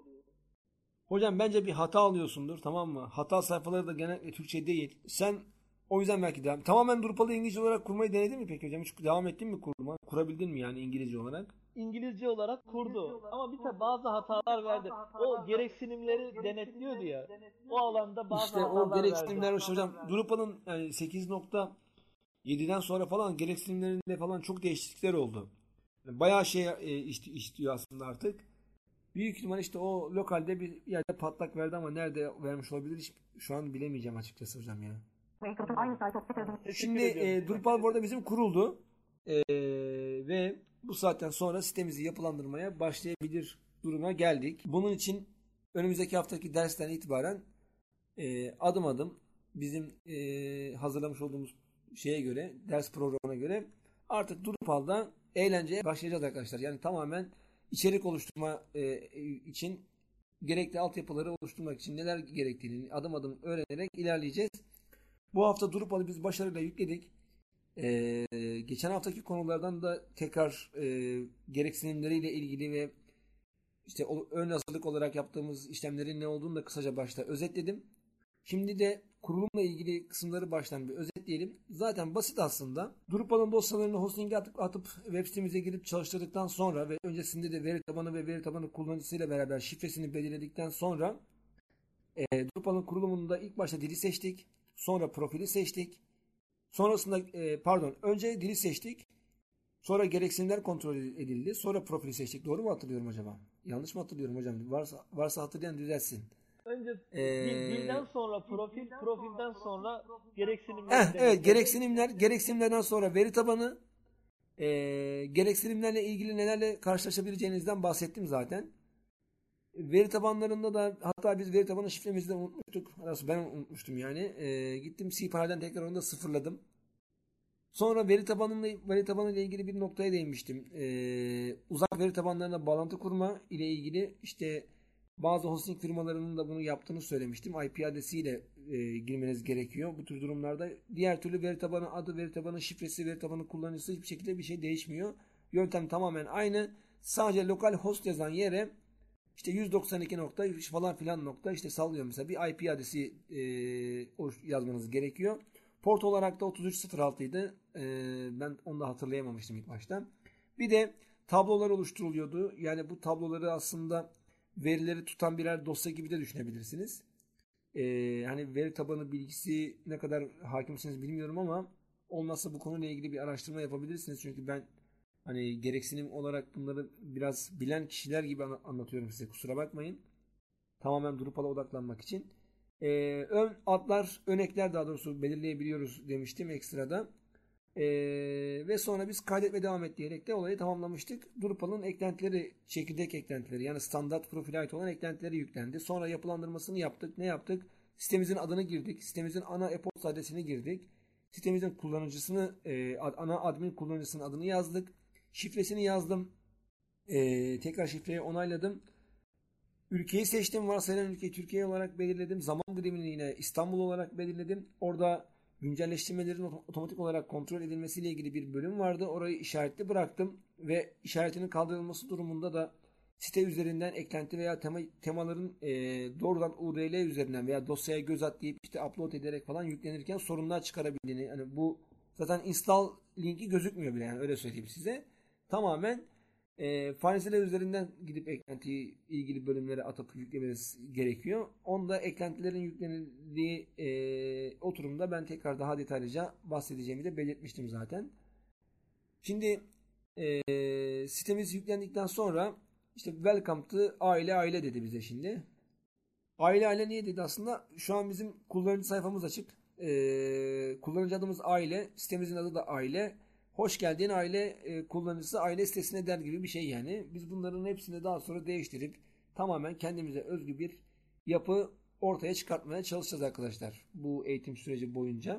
Hocam bence bir hata alıyorsundur tamam mı? Hata sayfaları da genellikle Türkçe değil. Sen o yüzden belki devam. Tamamen Drupal'ı İngilizce olarak kurmayı denedin mi peki hocam? Hiç devam ettin mi kurma? Kurabildin mi yani İngilizce olarak? İngilizce olarak kurdu. Ama bir de bazı hatalar verdi. O gereksinimleri denetliyordu ya. O alanda bazı İşte hatalar o gereksinimler verdi. işte hocam Drupal'ın yani sekiz nokta yediden sonra falan gereksinimlerinde falan çok değişiklikler oldu. Bayağı şey e, isti- istiyor aslında artık. Büyük ihtimal işte o lokalde bir yerde patlak verdi ama nerede vermiş olabilir hiç şu an bilemeyeceğim açıkçası hocam ya. Maker aynı sayfa. Bitirdim. Teşekkür Şimdi ediyorum. e, Drupal bu arada bizim kuruldu. E, ve bu saatten sonra sitemizi yapılandırmaya başlayabilir duruma geldik. Bunun için önümüzdeki haftaki dersten itibaren e, adım adım bizim e, hazırlamış olduğumuz şeye göre, ders programına göre artık Drupal'da eğlenceye başlayacağız arkadaşlar. Yani tamamen içerik oluşturma e, için gerekli altyapıları oluşturmak için neler gerektiğini adım adım öğrenerek ilerleyeceğiz. Bu hafta Drupal'ı biz başarıyla yükledik. Ee, geçen haftaki konulardan da tekrar e, gereksinimleriyle ilgili ve işte o, ön hazırlık olarak yaptığımız işlemlerin ne olduğunu da kısaca başta özetledim. Şimdi de kurulumla ilgili kısımları baştan bir özetleyelim. Zaten basit aslında. Drupal'ın dosyalarını hosting'e atıp, atıp web sitemize girip çalıştırdıktan sonra ve öncesinde de veri tabanı ve veri tabanı kullanıcısıyla beraber şifresini belirledikten sonra e, Drupal'ın kurulumunda ilk başta dili seçtik. Sonra profili seçtik. Sonrasında e, pardon önce dili seçtik. Sonra gereksinimler kontrol edildi. Sonra profili seçtik. Doğru mu hatırlıyorum acaba? Yanlış mı hatırlıyorum hocam? Varsa, varsa hatırlayan düzeltsin. Önce Ee, dil- dilden sonra profil, profilden sonra gereksinimleri Eh, denetledik. evet gereksinimler, gereksinimlerden sonra veri tabanı, E, gereksinimlerle ilgili nelerle karşılaşabileceğinizden bahsettim zaten. Veri tabanlarında da hatta biz veri tabanı şifremizi de unutmuştuk. Nasıl ben unutmuştum yani. E, gittim cPanel'den tekrar onu da sıfırladım. Sonra veri tabanıyla veri tabanı ile ilgili bir noktaya değinmiştim. Ee, uzak veri tabanlarına bağlantı kurma ile ilgili işte bazı hosting firmalarının da bunu yaptığını söylemiştim. I P adresiyle e, girmeniz gerekiyor bu tür durumlarda. Diğer türlü veri tabanı adı, veri tabanı şifresi, veri tabanı kullanıcısı hiçbir şekilde bir şey değişmiyor. Yöntem tamamen aynı. Sadece lokal host yazan yere işte yüz doksan iki nokta falan filan nokta işte sallıyorum mesela bir I P adresi e, yazmanız gerekiyor. Port olarak da otuz üç sıfır altı idi. Ee, ben onu da hatırlayamamıştım ilk başta. Bir de tablolar oluşturuluyordu. Yani bu tabloları aslında verileri tutan birer dosya gibi de düşünebilirsiniz. Ee, hani veri tabanı bilgisi ne kadar hakimsiniz bilmiyorum ama olmazsa bu konuyla ilgili bir araştırma yapabilirsiniz. Çünkü ben hani gereksinim olarak bunları biraz bilen kişiler gibi anlatıyorum size. Kusura bakmayın. Tamamen Drupal'a odaklanmak için. Ee, ön adlar, ön ekler daha doğrusu belirleyebiliyoruz demiştim ekstrada. Ee, ve sonra biz kaydet ve devam et diyerek de olayı tamamlamıştık. Drupal'ın eklentileri, çekirdek eklentileri yani standart profile ait olan eklentileri yüklendi. Sonra yapılandırmasını yaptık. Ne yaptık? Sitemizin adını girdik. Sitemizin ana e-posta adresini girdik. Sitemizin kullanıcısını, e, ana admin kullanıcısının adını yazdık. Şifresini yazdım. E, tekrar şifreyi onayladım. Ülkeyi seçtim. Varsayılan ülkeyi Türkiye olarak belirledim. Zaman dilimini yine İstanbul olarak belirledim. Orada güncelleştirmelerin otomatik olarak kontrol edilmesiyle ilgili bir bölüm vardı. Orayı işaretli bıraktım. Ve işaretinin kaldırılması durumunda da site üzerinden eklenti veya tema, temaların e, doğrudan U R L üzerinden veya dosyaya göz at deyip işte upload ederek falan yüklenirken sorunlar çıkarabildiğini. Yani bu zaten install linki gözükmüyor bile yani öyle söyleyeyim size. Tamamen E, Fileziler üzerinden gidip eklentiyi ilgili bölümlere atıp yüklemeniz gerekiyor. Onda eklentilerin yüklenildiği e, oturumda ben tekrar daha detaylıca bahsedeceğimi de belirtmiştim zaten. Şimdi e, sitemiz yüklendikten sonra işte welcome to aile aile dedi bize şimdi. Aile aile niye dedi aslında? Şu an bizim kullanıcı sayfamız açık. E, kullanıcı adımız aile, sitemizin adı da aile. Hoş geldin aile e, kullanıcısı aile sitesine der gibi bir şey yani. Biz bunların hepsini daha sonra değiştirip tamamen kendimize özgü bir yapı ortaya çıkartmaya çalışacağız arkadaşlar. Bu eğitim süreci boyunca.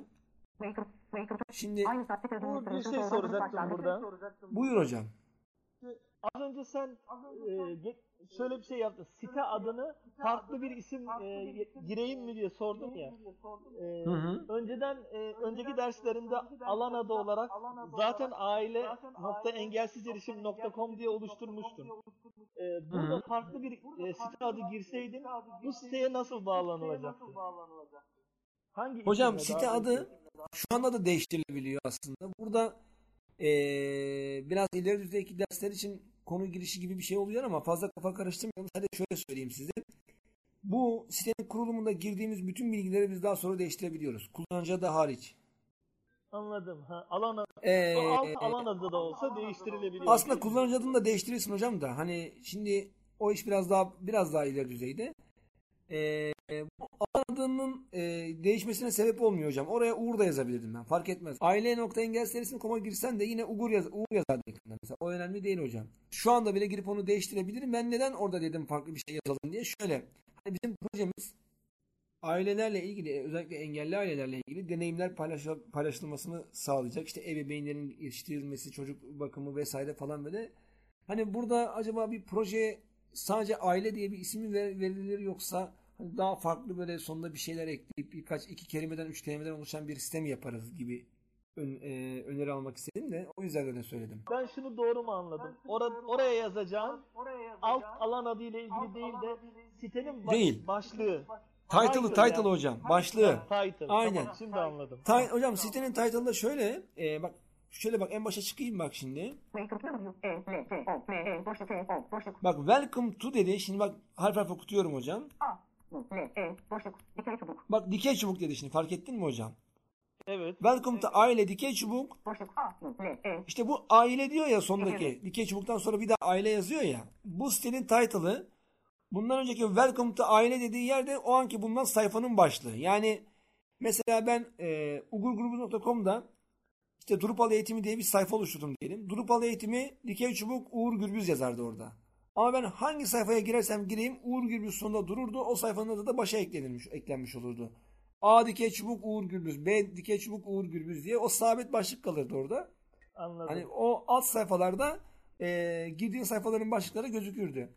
Şimdi Bu bir şey soracaktım burada. Buyur hocam. Az önce sen e, şöyle bir şey yaptın. Site adını farklı bir isim e, gireyim mi diye sordum ya. E, Hı hı. Önceden e, önceki derslerinde alan adı olarak zaten aile nokta engelsizerişim nokta com diye oluşturmuştum. E, burada Hı hı. farklı bir e, site adı girseydim bu siteye nasıl bağlanılacaktı? Hangi Hocam isimle site daha adı doğrusu? şu anda da değiştirilebiliyor aslında. Burada eee, biraz ileri düzeydeki dersler için konu girişi gibi bir şey oluyor ama fazla kafa karıştırmayalım. Hadi şöyle söyleyeyim size. Bu sitenin kurulumunda girdiğimiz bütün bilgileri biz daha sonra değiştirebiliyoruz. Kullanıcı adı hariç. Anladım. Ha, alan adı. Eee, O alt alan adı da olsa değiştirilebiliyor. aslında kullanıcı adını da değiştirirsin hocam da. Hani şimdi o iş biraz daha biraz daha ileri düzeyde. Ee, bu alan adının e, değişmesine sebep olmuyor hocam. Oraya Uğur da yazabilirdim ben. Fark etmez. aile.engelserisi nokta com'a girsen de yine Uğur, yaz, Uğur yazardı ekranda mesela. O önemli değil hocam. Şu anda bile girip onu değiştirebilirim. Ben neden orada dedim farklı bir şey yazalım diye. Şöyle. Hani bizim projemiz ailelerle ilgili, özellikle engelli ailelerle ilgili deneyimler paylaş- paylaşılmasını sağlayacak. İşte ebeveynlerin yetiştirilmesi, çocuk bakımı vesaire falan böyle. Hani burada acaba bir proje sadece aile diye bir isim mi ver- verilir yoksa hani daha farklı böyle sonunda bir şeyler ekleyip birkaç iki kelimeden üç kelimeden oluşan bir sistem yaparız gibi ön- e, öneri almak istedim de o yüzden öyle söyledim. Ben şunu doğru mu anladım? Ora- oraya yazacağım alt alan adı ile ilgili değil de sitenin baş- Değil. başlığı. Title'ı title yani. hocam. Başlığı. Title. Aynen. Tamam, şimdi anladım. Ti- hocam sitenin title'ında şöyle e, bak şöyle bak en başa çıkayım bak şimdi. Bak welcome to dedi. Şimdi bak harf harf okutuyorum hocam. Bak dikey çubuk dedi şimdi fark ettin mi hocam? Evet. Welcome to aile dikey çubuk. İşte bu aile diyor ya sondaki. Dikey çubuktan sonra bir daha aile yazıyor ya. Bu sitenin title'ı bundan önceki welcome to aile dediği yerde o anki bulunan sayfanın başlığı. Yani mesela ben e, ugurgrubuz nokta com'da İşte Drupal eğitimi diye bir sayfa oluşturdum diyelim. Drupal eğitimi dikey çubuk Uğur Gürbüz yazardı orada. Ama ben hangi sayfaya girersem gireyim Uğur Gürbüz sonunda dururdu. O sayfanın adı da başa eklenmiş, eklenmiş olurdu. A dikey çubuk Uğur Gürbüz, B dikey çubuk Uğur Gürbüz diye o sabit başlık kalırdı orada. Anladım. Hani o alt sayfalarda e, girdiğin sayfaların başlıkları gözükürdü.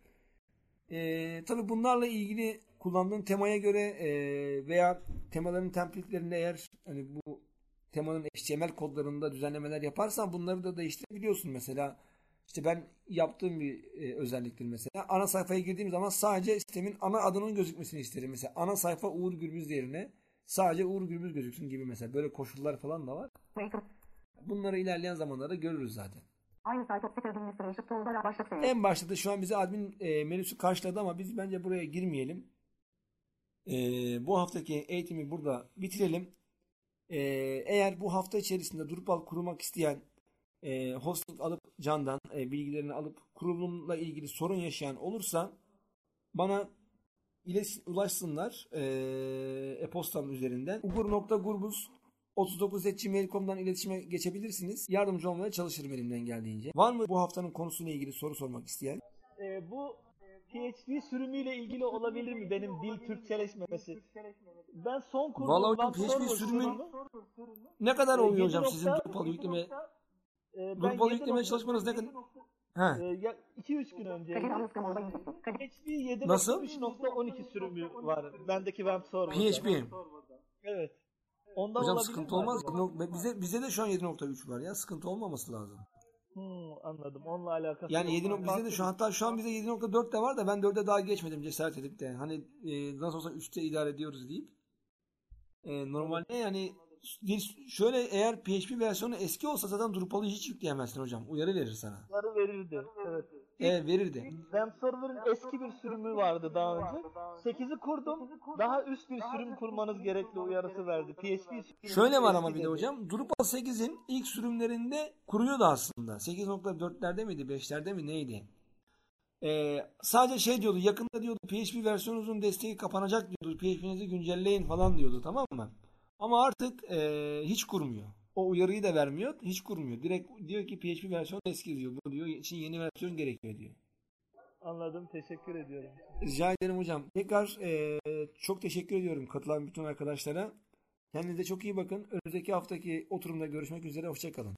E, tabii bunlarla ilgili kullandığın temaya göre e, veya temaların template'lerinde eğer hani bu temanın H T M L kodlarında düzenlemeler yaparsan bunları da değiştirebiliyorsun. Mesela işte ben yaptığım bir e, özelliktir mesela. Ana sayfaya girdiğim zaman sadece sistemin ana adının gözükmesini isterim. Mesela ana sayfa Uğur Gürbüz yerine sadece Uğur Gürbüz gözüksün gibi mesela. Böyle koşullar falan da var. Welcome. Bunları ilerleyen zamanlarda görürüz zaten. Aynı sayfa site administration tool'da başlık seviyor. En başta da şu an bize admin e, menüsü karşıladı ama biz bence buraya girmeyelim. E, bu haftaki eğitimi burada bitirelim. E, eğer bu hafta içerisinde Drupal kurmak isteyen e, hosting alıp Can'dan e, bilgilerini alıp kurulumla ilgili sorun yaşayan olursa bana ilet- ulaşsınlar e, e-postam üzerinden. ugur nokta gurbuz otuz dokuz at gmail nokta com'dan iletişime geçebilirsiniz. Yardımcı olmaya çalışırım elimden geldiğince. Var mı bu haftanın konusuyla ilgili soru sormak isteyen? Ee, bu P H P sürümüyle ilgili olabilir mi benim dil Türkçeleşmemesi? Ben son kurduğum Vallahi hocam web P H P server sürümü sürümü ne kadar e, oluyor yedi hocam sizin nokta- Drupal yükleme e, ben Drupal yedi yüklemeye nokta- çalışmanız ne kadar? e, He. ya iki üç gün önce Kadir Anlıska Molda Yüzesi. Kadir. P H P yedi Nasıl? nokta üç nokta on iki sürümü var bendeki web server'da. P H P. Evet. Ondan Hocam olabilir sıkıntı mi olmaz. acaba? Yok, Bize bize de şu an yedi nokta üç var ya. Sıkıntı olmaması lazım. Hmm, anladım. Onunla alakası Yani yok. yedi nokta bizde de şu an hatta şu an bize yedi nokta dört de var da ben dörde daha geçmedim cesaret edip de. Hani e, nasıl olsa üçte idare ediyoruz deyip. E, normalde yani bir- şöyle eğer P H P versiyonu eski olsa zaten Drupal'ı hiç yükleyemezsin hocam. Uyarı verir sana. Bunları verirdi. Evet. Evet verirdi. Web server'ın eski bir sürümü vardı daha önce. sekizi kurdum. Daha üst bir sürüm kurmanız gerekli uyarısı verdi. P H P sürümü Şöyle var eski ama bir de dedi. hocam. Drupal sekizin ilk sürümlerinde kuruyordu aslında. sekiz nokta dörtlerde miydi? beşlerde mi neydi? Ee, sadece şey diyordu. Yakında diyordu P H P versiyonunuzun desteği kapanacak diyordu. P H P'nizi güncelleyin falan diyordu. Tamam mı? Ama artık ee, hiç kurmuyor. O uyarıyı da vermiyor. Hiç kurmuyor. Direkt diyor ki P H P versiyonu eski diyor. Bu diyor için yeni versiyon gerekiyor diyor. Anladım. Teşekkür ediyorum. Rica ederim hocam. Tekrar ee, çok teşekkür ediyorum katılan bütün arkadaşlara. Kendinize çok iyi bakın. Önümüzdeki haftaki oturumda görüşmek üzere. Hoşça kalın.